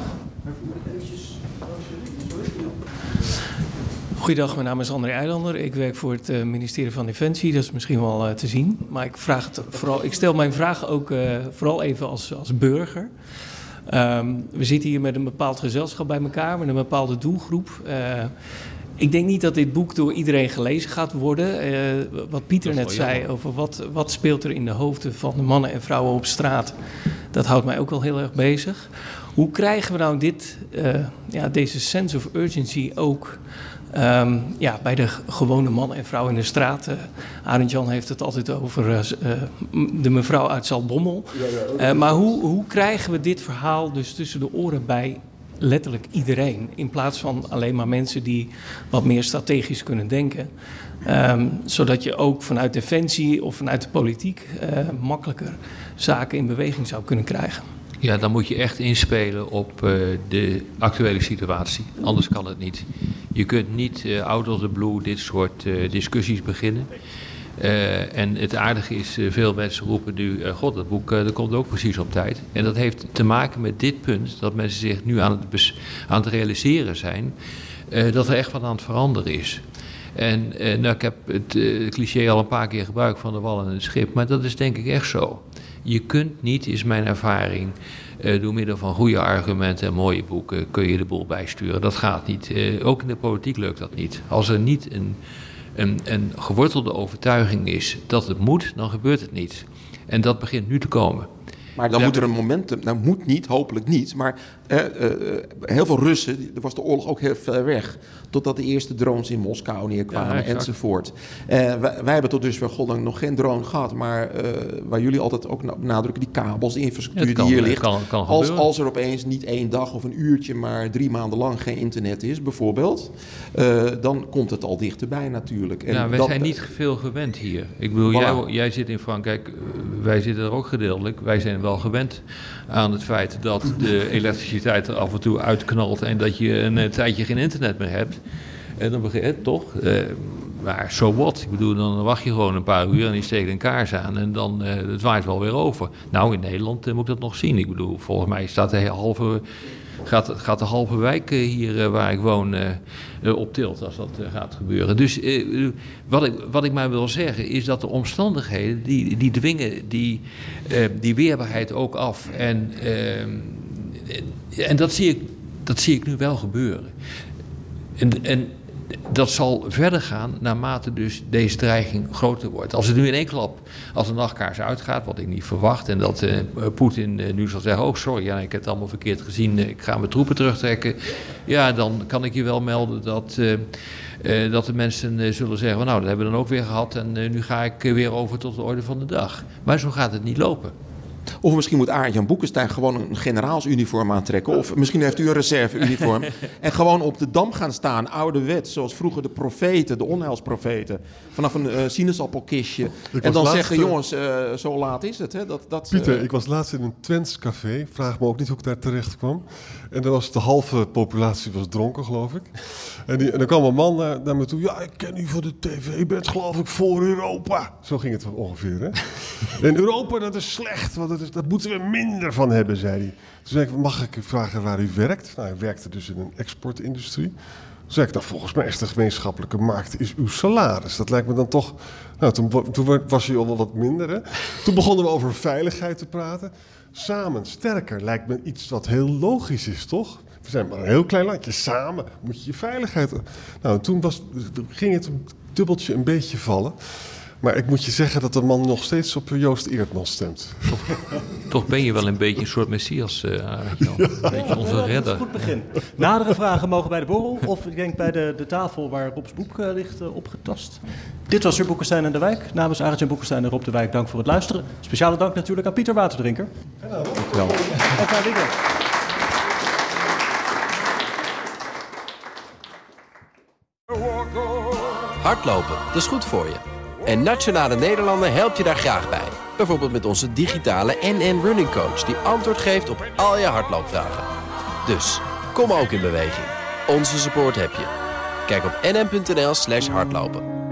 Speaker 12: Goedendag, mijn naam is André Eilander. Ik werk voor het uh, ministerie van Defensie. Dat is misschien wel uh, te zien. Maar ik, vraag het vooral, ik stel mijn vraag ook uh, vooral even als, als burger. Um, we zitten hier met een bepaald gezelschap bij elkaar, met een bepaalde doelgroep. Uh, Ik denk niet dat dit boek door iedereen gelezen gaat worden. Uh, wat Pieter net zei
Speaker 7: jammer.
Speaker 12: over wat, wat speelt er in de hoofden van de mannen en vrouwen op straat. Dat houdt mij ook wel heel erg bezig. Hoe krijgen we nou dit, uh, ja, deze sense of urgency ook um, ja, bij de gewone mannen en vrouwen in de straat? Uh, Arend-Jan heeft het altijd over uh, de mevrouw uit Zaltbommel. Uh, maar hoe, hoe krijgen we dit verhaal dus tussen de oren bij letterlijk iedereen, in plaats van alleen maar mensen die wat meer strategisch kunnen denken. Um, zodat je ook vanuit Defensie of vanuit de politiek uh, makkelijker zaken in beweging zou kunnen krijgen.
Speaker 7: Ja, dan moet je echt inspelen op uh, de actuele situatie. Anders kan het niet. Je kunt niet uh, out of the blue dit soort uh, discussies beginnen. Uh, en het aardige is, uh, veel mensen roepen nu, uh, god, dat boek uh, dat komt ook precies op tijd. En dat heeft te maken met dit punt, dat mensen zich nu aan het, bes- aan het realiseren zijn, uh, dat er echt wat aan het veranderen is. En uh, nou, ik heb het uh, cliché al een paar keer gebruikt van de wal en het schip, maar dat is denk ik echt zo. Je kunt niet, is mijn ervaring, uh, door middel van goede argumenten en mooie boeken kun je de boel bijsturen. Dat gaat niet. Uh, ook in de politiek lukt dat niet. Als er niet een Een, een gewortelde overtuiging is dat het moet, dan gebeurt het niet. En dat begint nu te komen.
Speaker 6: Maar dan
Speaker 7: ja,
Speaker 6: moet er een momentum, nou moet niet, hopelijk niet, maar uh, uh, heel veel Russen, er was de oorlog ook heel ver weg, totdat de eerste drones in Moskou neerkwamen, ja, enzovoort. Uh, wij, wij hebben tot dusver goddank nog geen drone gehad, maar uh, waar jullie altijd ook nadrukken, die kabels, de infrastructuur ja, kan, die hier ligt.
Speaker 7: Kan, kan
Speaker 6: als, als er opeens niet één dag of een uurtje, maar drie maanden lang geen internet is, bijvoorbeeld, uh, dan komt het al dichterbij natuurlijk. En
Speaker 7: ja, wij
Speaker 6: dat,
Speaker 7: zijn niet veel gewend hier. Ik bedoel, voilà. jij, jij zit in Frankrijk, wij zitten er ook gedeeltelijk, wij zijn wel gewend aan het feit dat de elektriciteit er af en toe uitknalt en dat je een, een tijdje geen internet meer hebt. En dan begin je toch, uh, maar so what? Ik bedoel, dan wacht je gewoon een paar uur en die steekt een kaars aan en dan uh, het waait wel weer over. Nou, in Nederland uh, moet ik dat nog zien. Ik bedoel, volgens mij staat de halve, gaat, gaat de halve wijk uh, hier uh, waar ik woon uh, uh, op tilt als dat uh, gaat gebeuren. Dus uh, wat, ik, wat ik maar wil zeggen is dat de omstandigheden die, die dwingen die, uh, die weerbaarheid ook af. En, uh, en dat, zie ik, dat zie ik nu wel gebeuren. En, en dat zal verder gaan naarmate dus deze dreiging groter wordt. Als het nu in één klap als een nachtkaars uitgaat, wat ik niet verwacht, en dat uh, Poetin uh, nu zal zeggen, oh sorry, ja, ik heb het allemaal verkeerd gezien, uh, ik ga mijn troepen terugtrekken. Ja, dan kan ik je wel melden dat, uh, uh, dat de mensen uh, zullen zeggen, well, nou, dat hebben we dan ook weer gehad en uh, nu ga ik uh, weer over tot de orde van de dag. Maar zo gaat het niet lopen.
Speaker 6: Of misschien moet Arend-Jan Boekenstein gewoon een generaalsuniform aantrekken. Of misschien heeft u een reserveuniform. En gewoon op de Dam gaan staan, ouderwets, zoals vroeger de profeten, de onheilsprofeten. Vanaf een uh, sinaasappelkistje. Ik en dan laatste... zeggen, jongens, uh, zo laat is het. Hè? Dat, dat,
Speaker 3: Pieter,
Speaker 6: uh...
Speaker 3: ik was laatst in een Twents café. Vraag me ook niet hoe ik daar terecht kwam. En dan was de halve populatie was dronken, geloof ik. En, die, en dan kwam een man naar, naar me toe. Ja, ik ken u voor de tv. U bent geloof ik voor Europa. Zo ging het ongeveer, hè? En Europa, dat is slecht. Want dat, is, dat moeten we minder van hebben, zei hij. Toen zei ik, mag ik u vragen waar u werkt? Nou, hij werkte dus in een exportindustrie. Toen zei ik, nou, volgens mij is de gemeenschappelijke markt is uw salaris. Dat lijkt me dan toch... Nou, toen, toen was hij al wel wat minder, hè? Toen begonnen we over veiligheid te praten. Samen sterker lijkt me iets wat heel logisch is, toch? We zijn maar een heel klein landje. Samen moet je je veiligheid... Nou, toen was, ging het een dubbeltje een beetje vallen. Maar ik moet je zeggen dat de man nog steeds op Joost Eertmans stemt.
Speaker 7: Toch ben je wel een beetje een soort Messias, uh, Arend-Jan. Ja. Een beetje onze redder.
Speaker 5: Dat is een goed begin. Nadere vragen mogen bij de borrel of ik denk bij de, de tafel waar Rob's boek uh, ligt uh, opgetast. Dit was Sir Boekenstein en de Wijk. Namens Arend-Jan Boekenstein en Rob de Wijk, dank voor het luisteren. Speciale dank natuurlijk aan Pieter Waterdrinker.
Speaker 3: Hallo.
Speaker 6: Ja.
Speaker 5: En fijn weekend.
Speaker 1: Hardlopen, dat is goed voor je. En Nationale Nederlanden helpt je daar graag bij. Bijvoorbeeld met onze digitale N N Running Coach... die antwoord geeft op al je hardloopvragen. Dus, kom ook in beweging. Onze support heb je. Kijk op nn punt n l slash hardlopen.